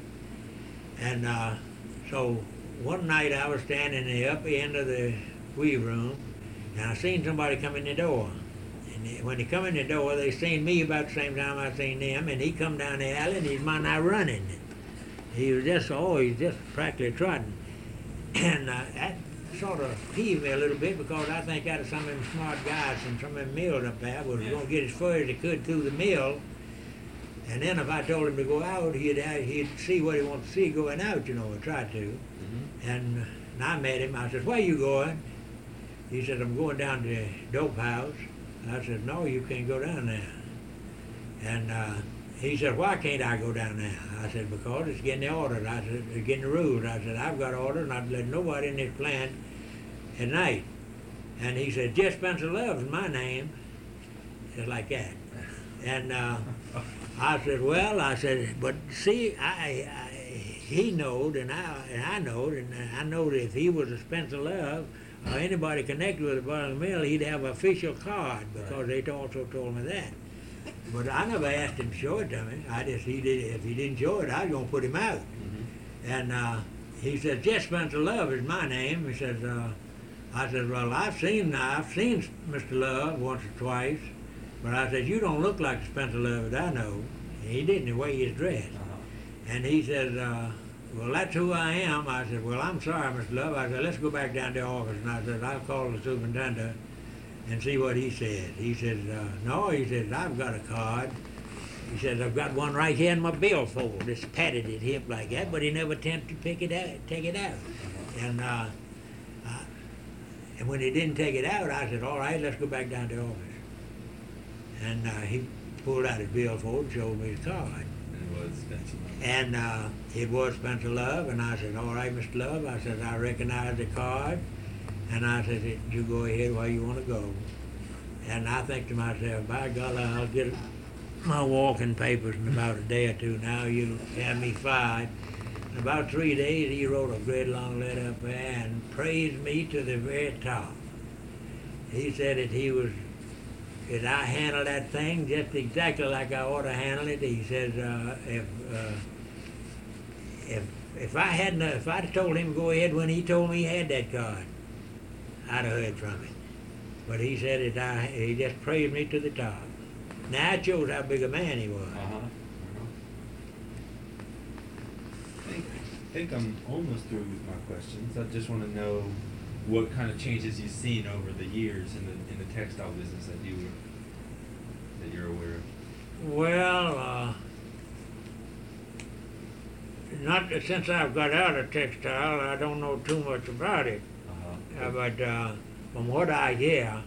And uh, so one night I was standing in the upper end of the weave room, and I seen somebody come in the door. And when he come in the door, they seen me about the same time I seen them, and he come down the alley, and he's my not running. He was just always just practically trotting. And uh, that sort of peeved me a little bit, because I think out of some of them smart guys from some of them mills up there was Yeah. going to get as far as he could through the mill. And then if I told him to go out, he'd, he'd see what he wanted to see going out, you know, or try to. Mm-hmm. And And I met him. I said, where you going? He said, I'm going down to the dope house. I said, no, you can't go down there. And uh, he said, why can't I go down there? I said, because it's getting the orders. I said, it's getting the rules. I said, I've got orders, not to let nobody in this plant at night. And he said, Jess Spencer Love is my name. Just like that. And uh, I said, well, I said, but see, I, I he knowed, and I, and I knowed, and I know that if he was a Spencer Love, or anybody connected with the Burling Mill, he'd have an official card, because right. They also told me that. But I never asked him to show it to me. I just, he did, if he didn't show it, I was going to put him out. Mm-hmm. And uh, he said, Jess Spencer Love is my name. He said, uh, I said, well, I've seen, I've seen Mister Love once or twice, but I said, you don't look like the Spencer Love that I know. He didn't, the way he's dressed. Uh-huh. And he said, uh, well, that's who I am. I said, well, I'm sorry, Mister Love. I said, let's go back down to the office. And I said, I'll call the superintendent and see what he says. He says, uh, no, he says, I've got a card. He says, I've got one right here in my billfold. It's patted it hip like that, but he never attempted to pick it out, take it out. Uh-huh. And uh, uh, and when he didn't take it out, I said, all right, let's go back down to the office. And uh, he pulled out his billfold and showed me his card. And it was Spencer Love. And uh, it was Spencer Love, and I said, all right, Mister Love. I said, I recognize the card. And I said, you go ahead where you want to go. And I think to myself, by golly, I'll get my walking papers in about a day or two now. You'll have me fired. In about three days, he wrote a great long letter up there and praised me to the very top. He said that he was, that I handled that thing just exactly like I ought to handle it. He says, uh, if, uh, if, if I hadn't, if I'd told him to go ahead when he told me he had that card, I'd have heard from him. But he said that I, he just praised me to the top. Now it shows how big a man he was. Uh-huh. Uh-huh. I think, I think I'm almost through with my questions. I just want to know what kind of changes you've seen over the years in the in the textile business that you that you're aware of. Well, uh, not that since I've got out of textile, I don't know too much about it. Uh-huh. Uh, but uh, from what I hear,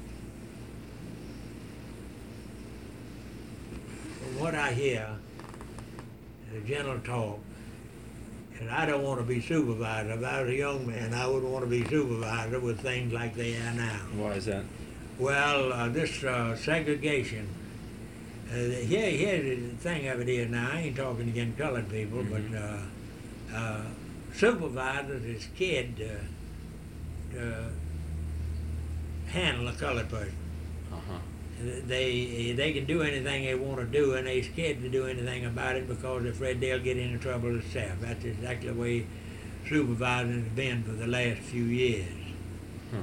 from what I hear, the general talk, and I don't want to be supervisor. If I was a young man, I wouldn't want to be supervisor with things like they are now. Why is that? Well, uh, this uh, segregation. Uh, here, here's the thing of it is now, I ain't talking against colored people, mm-hmm. but uh, uh, supervisors is scared to, to handle a colored person. Uh-huh. They they can do anything they want to do, and they're scared to do anything about it because they're afraid they'll get into trouble with staff. That's exactly the way supervising has been for the last few years. Huh.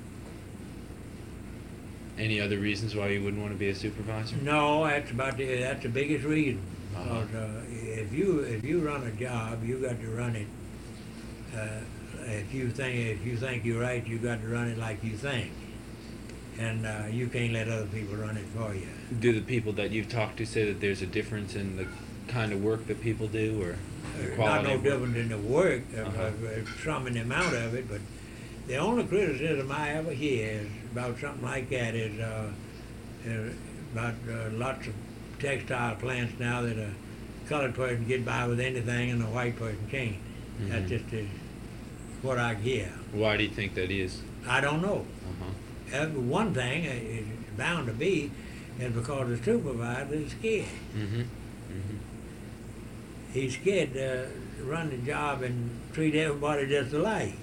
Any other reasons why you wouldn't want to be a supervisor? No, that's about the that's the biggest reason. Uh-huh. Because uh, if you if you run a job, you got to run it. Uh, if you think if you think you're right, you got to run it like you think. And uh, you can't let other people run it for you. Do the people that you've talked to say that there's a difference in the kind of work that people do, or the quality? Not no of work? different in the work, Uh-huh. uh, some in the amount of it, but the only criticism I ever hear is about something like that is uh, uh, about uh, lots of textile plants now that a colored person can get by with anything and a white person can't. Mm-hmm. That's just uh, what I hear. Why do you think that is? I don't know. Uh-huh. Uh, one thing is bound to be is because the supervisor is scared. Mm-hmm. Mm-hmm. He's scared to run the job and treat everybody just alike.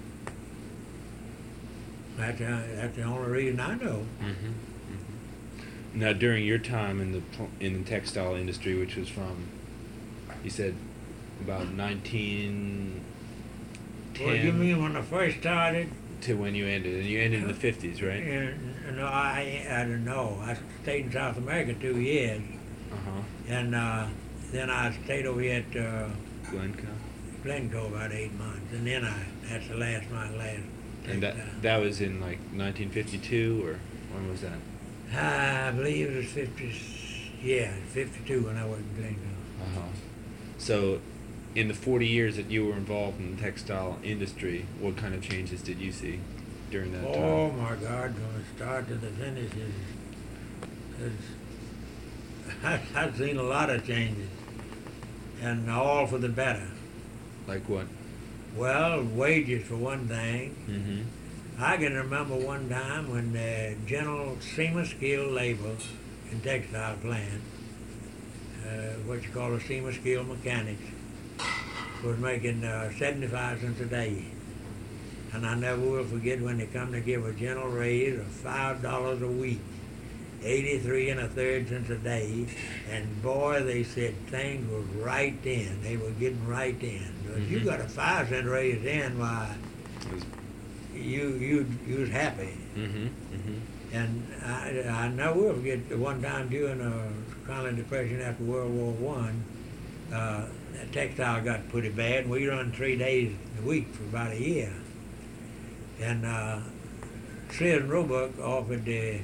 That's, uh, that's the only reason I know. Mm-hmm. Mm-hmm. Now, during your time in the pl- in the textile industry, which was from, you said, about nineteen ten. Well, you mean when I first started? To when you ended, and you ended in the fifties, right? Uh, no, I, I don't know. I stayed in South America two years, Uh-huh. and uh, then I stayed over here at uh, Glencoe. Glencoe about eight months, and then I that's the last my last. And that textile. that was in like nineteen fifty-two, or when was that? I believe it was fifty. Yeah, fifty-two when I was in Glencoe. Uh-huh. So, in the forty years that you were involved in the textile industry, what kind of changes did you see during that time? Oh my God, from the start to the finish, it's, it's, I've seen a lot of changes, and all for the better. Like what? Well, wages for one thing. Mm-hmm. I can remember one time when the general seamer skilled labor in textile plant, uh, what you call a seamer skilled mechanics, was making uh, seventy-five cents a day. And I never will forget when they come to give a general raise of five dollars a week, eighty-three and a third cents a day. And boy, they said things were right in. They were getting right in. But Mm-hmm. you got a five cent raise in, why, It was- you you you was happy. Mhm, mhm. And I, I never will forget the one time during the kind of depression after World War One, uh, the textile got pretty bad. We run three days a week for about a year. And uh, Sears and Roebuck offered the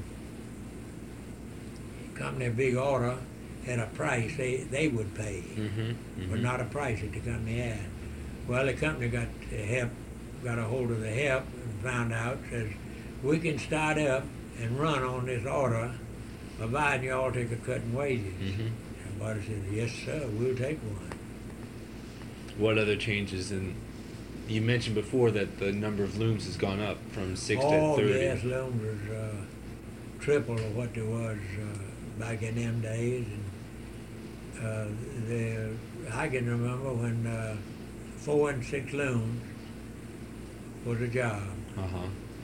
company a big order at a price they, they would pay, Mhm, but mhm. not a price that the company had. Well, the company got the help, got a hold of the help and found out, says, we can start up and run on this order, providing you all take a cut in wages. Mhm. Everybody said, yes, sir, we'll take one. What other changes in? You mentioned before that the number of looms has gone up from six oh, to thirty. yes, looms was uh, triple of what there was uh, back in them days. And uh, the, I can remember when uh, four and six looms was a job. Uh huh.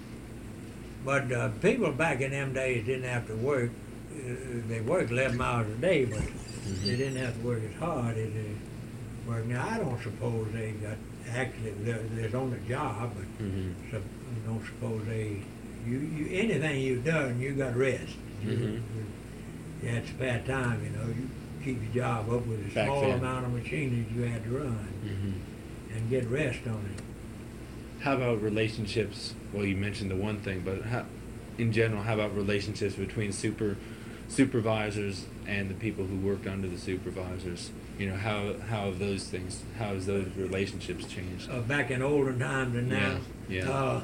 But uh, people back in them days didn't have to work. Uh, they worked eleven hours a day, but Mm-hmm. they didn't have to work as hard as they work now. I don't suppose they got actually they're, they're on the job, but Mhm. so, I don't suppose they you, you anything you've done you got rest. You, Mhm. you had spare time, you know. You keep your job up with a Back small then. amount of machinery you had to run Mhm. and get rest on it. How about relationships? Well, you mentioned the one thing, but how, in general, how about relationships between super supervisors and the people who work under the supervisors? You know, how how have those things? How has those relationships changed? Uh, back in olden times and now. Yeah, yeah. Uh,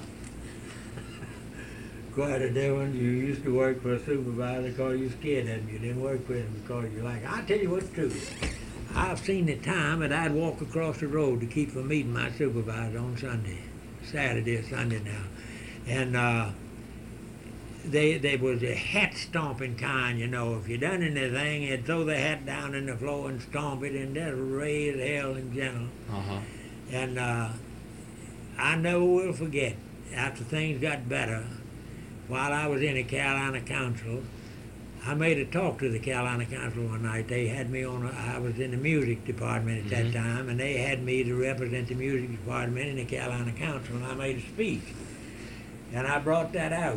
quite a difference. You used to work for a supervisor because you was scared of him. You didn't work for him because you like. I'll tell you what's true. I've seen the time that I'd walk across the road to keep from meeting my supervisor on Sunday, Saturday or Sunday now, and uh, they they was a hat stomping kind, you know. If you done anything, they'd throw the hat down in the floor and stomp it, and just raise hell in general. Uh huh. And uh, I never will forget, after things got better, while I was in the Carolina Council, I made a talk to the Carolina Council one night. They had me on, a, I was in the music department at Mhm. that time, and they had me to represent the music department in the Carolina Council, and I made a speech. And I brought that out.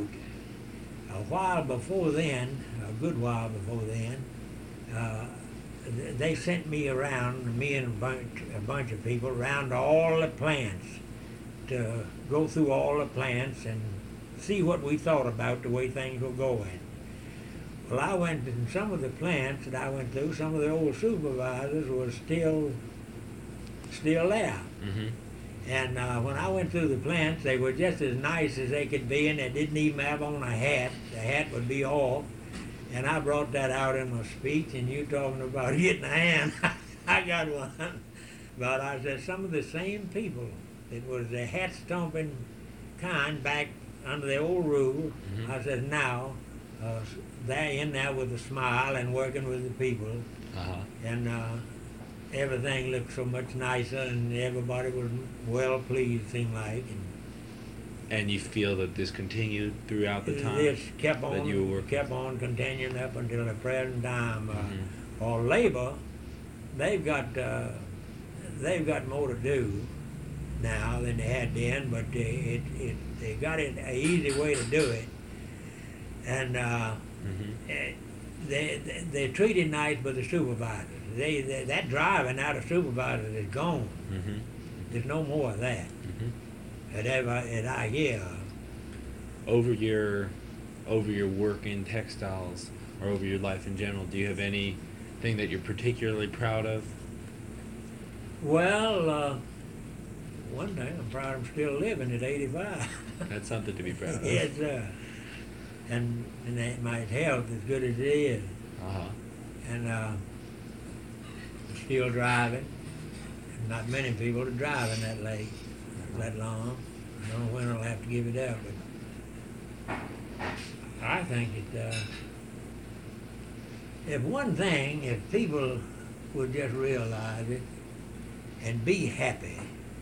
A while before then, a good while before then, uh, th- they sent me around, me and a bunch, a bunch of people, around to all the plants to go through all the plants and see what we thought about the way things were going. Well, I went in some of the plants that I went through, some of the old supervisors were still, still there. Mhm. And uh, when I went through the plants, they were just as nice as they could be, and they didn't even have on a hat. The hat would be off. And I brought that out in my speech, and you talking about getting a hand. I got one. But I said, some of the same people, it was the hat stomping kind back under the old rule. Mhm. I said, now, uh, they're in there with a smile and working with the people. Uh huh. And uh, everything looked so much nicer, and everybody was well pleased, seemed like. And And you feel that this continued throughout the time this kept that on, you were working? kept on continuing up until the present time. Uh, Mhm. For labor, they've got uh, they've got more to do now than they had then, but they, it, it, they got it an easy way to do it, and uh, Mhm. eh, they, they they're treated nice by the supervisors. They, they that driving out of supervisors is gone. Mhm. There's no more of that Mhm. that ever that I hear of. Over your, over your work in textiles, or over your life in general, do you have anything that you're particularly proud of? Well, uh, one thing, I'm proud I'm still living at eighty-five. That's something to be proud of. Yes, sir. And, and that my health as good as it is. Uh-huh. And uh, still driving. And not many people are driving that late, that long. I don't know when I'll have to give it up, but I think that uh, if one thing, if people would just realize it and be happy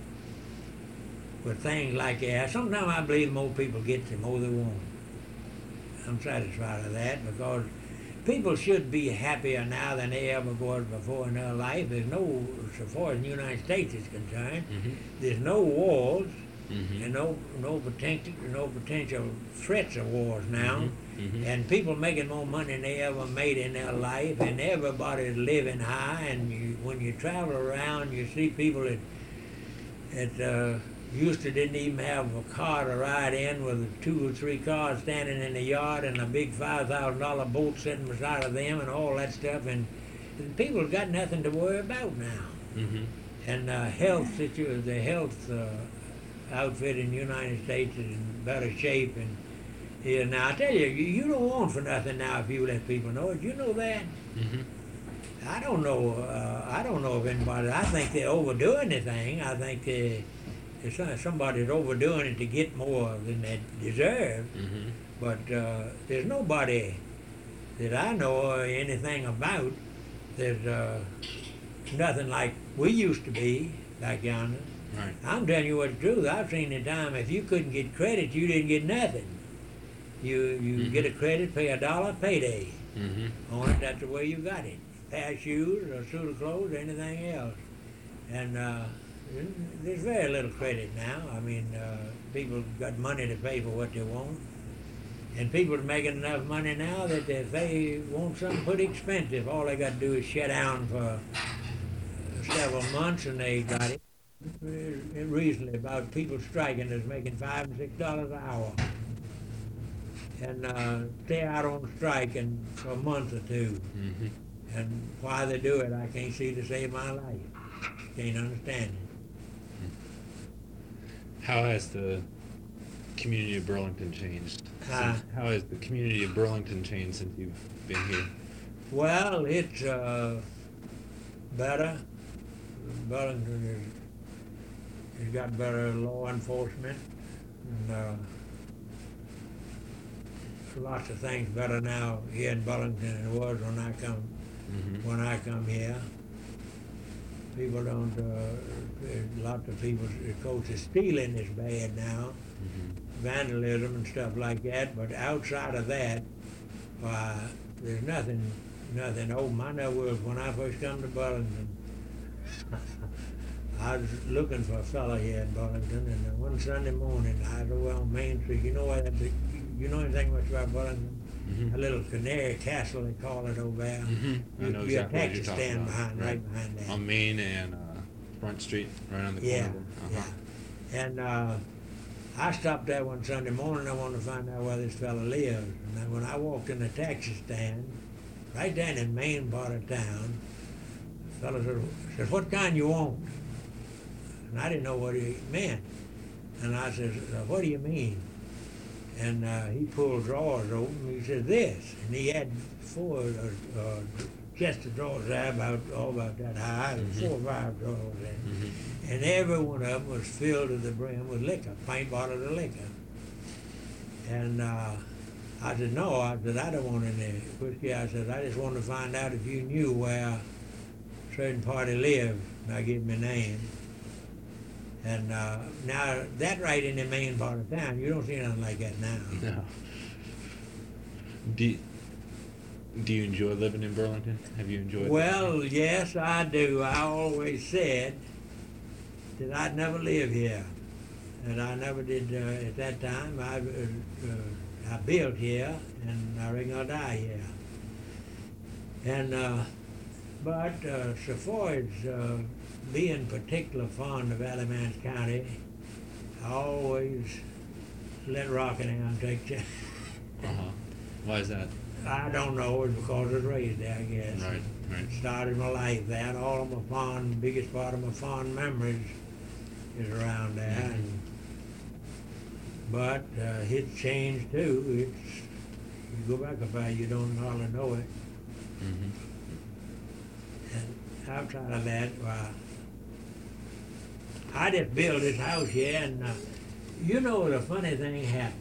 with things like that. Sometimes I believe more people get the more they want. I'm satisfied with that because people should be happier now than they ever was before in their life. There's no, so far as the United States is concerned, Mm-hmm. there's no wars Mm-hmm. and no no potential no potential threats of wars now. Mm-hmm. Mm-hmm. And people making more money than they ever made in their life, and everybody's living high. And you, when you travel around, you see people that that uh, used to didn't even have a car to ride in, with two or three cars standing in the yard and a big five thousand dollar boat sitting beside of them and all that stuff. And, and people got nothing to worry about now. Mm-hmm. And uh, health situ- the health uh, outfit in the United States is in better shape. And yeah, now I tell you, you, you don't want for nothing now if you let people know it. You know that. Mm-hmm. I don't know. Uh, I don't know if anybody. I think they're overdoing the thing. I think they, there's some- somebody's overdoing it to get more than they deserve. Mm-hmm. But uh, there's nobody that I know or anything about. There's uh, nothing like we used to be back yonder. Right. I'm telling you what the truth. I've seen the time if you couldn't get credit, you didn't get nothing. You you Mhm. get a credit, pay a dollar, payday Mm-hmm. on it. That's the way you got it. Pair of shoes, or suit of clothes, or anything else. And uh, there's very little credit now. I mean, uh, people got money to pay for what they want. And people are making enough money now that if they want something pretty expensive, all they got to do is shut down for several months and they got it. Recently, about people striking that's making five and six dollars an hour, and uh, stay out on strike and for a month or two. Mm-hmm. And why they do it, I can't see to save my life. Can't understand it. How has the community of Burlington changed? Huh? Since- how has the community of Burlington changed since you've been here? Well, it's uh, better. Burlington is, has got better law enforcement, and uh, lots of things better now here in Burlington than it was when I come Mm-hmm. when I come here. People don't. Uh, lots of people, of course, the stealing is bad now, Mm-hmm. vandalism and stuff like that. But outside of that, why, there's nothing, nothing. Oh, my know was when I first come to Burlington. I was looking for a fellow here in Burlington, and one Sunday morning I was over on Main Street. You know what? You know anything much about Burlington? Mm-hmm. A little canary castle, they call it over there. Mm-hmm. I know You- exactly you what taxi you're talking stand about. behind, right behind that. On Main and uh, Front Street, right on the Yeah, corner. Uh-huh. yeah. And uh, I stopped there one Sunday morning. I wanted to find out where this fellow lives. And then when I walked in the taxi stand, right down in the main part of town, the fellow said, said, "What kind you want?" And I didn't know what he meant. And I said, "What do you mean?" And uh, he pulled drawers open. He said, "This." And he had four uh, uh, chest of drawers there, about all about that high, and Mhm. four or five drawers there. Mm-hmm. And every one of them was filled to the brim with liquor, pint bottles of liquor. And uh, I said, "No," I said, "I don't want any whiskey." I said, "I just wanted to find out if you knew where a certain party lived." And I gave him a name. And uh, now, that right in the main part of town, you don't see nothing like that now. No. Do you, do you enjoy living in Burlington? Have you enjoyed? Well, yes, I do. I always said that I'd never live here. And I never did uh, at that time. I, uh, uh, I built here, and I reckon I'll die here. And, uh, but uh, so far as uh, being particular fond of Alamance County, I always let Rockingham take charge. Uh-huh. Why is that? I don't know, it's because I was raised there, I guess. Right, right. Started my life there, and all of my fond, biggest part of my fond memories is around there. Mhm. And, but uh, it's changed too. It's, you go back about, you don't hardly know it. Mm-hmm. And outside of that, well, I just built this house here, and uh, you know the funny thing happened.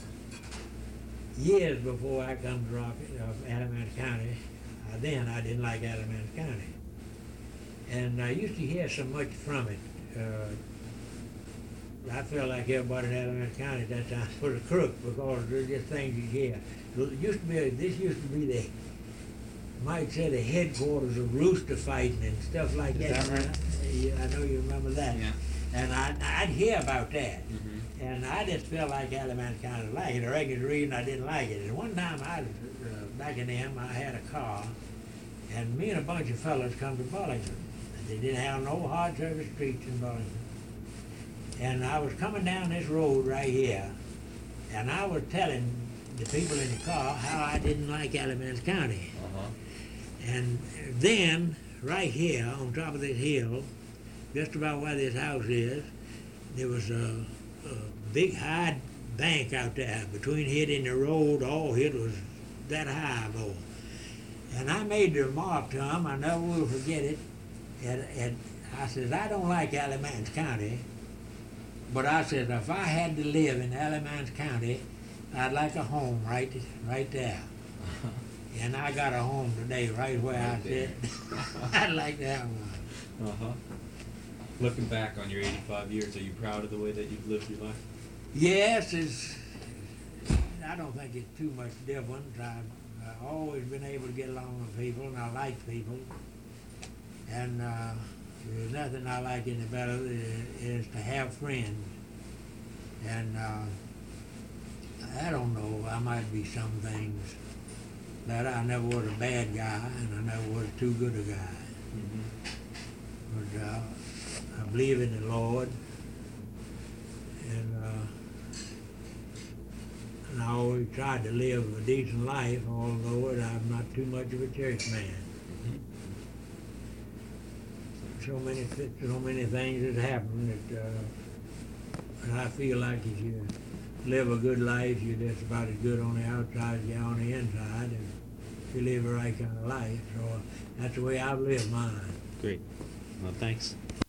Years before I come to Rocket, uh, Alamance County, uh, then I didn't like Alamance County. And I used to hear so much from it. Uh, I felt like everybody in Alamance County at that time was a crook because there's just things you hear. It used to be, this used to be the, you might say, the headquarters of rooster fighting and stuff like Is that. that right? Yeah, I know you remember that. Yeah. And I, I'd hear about that. Mm-hmm. And I just felt like Alamance County liked it. I reckon the reason I didn't like it. And one time I, was, uh, back in them, I had a car, and me and a bunch of fellas come to Burlington. They didn't have no hard service streets in Burlington. And I was coming down this road right here, and I was telling the people in the car how I didn't like Alamance County. Uh-huh. And then, right here, on top of this hill, just about where this house is, there was a, a big high bank out there between it and the road. All it was that high, boy. And I made the remark to him, I never will forget it, and, and I said, I don't like Alamance County, but I said, if I had to live in Alamance County, I'd like a home right, right there. Uh-huh. And I got a home today, right where Right I there. sit. I'd like to have one. Uh-huh. Looking back on your eighty-five years, are you proud of the way that you've lived your life? Yes, it's, I don't think it's too much different. I've, I've always been able to get along with people, and I like people. And uh, there's nothing I like any better is, is to have friends. And uh, I don't know, I might be some things, but I never was a bad guy, and I never was too good a guy. Mm-hmm. But uh, I believe in the Lord, and, uh, and I always tried to live a decent life, although I'm not too much of a church man. Mm-hmm. So many, so many things that happen that, uh, and I feel like if you live a good life, you're just about as good on the outside as you are on the inside, and if you live the right kind of life. So that's the way I've lived mine. Great. Well, thanks.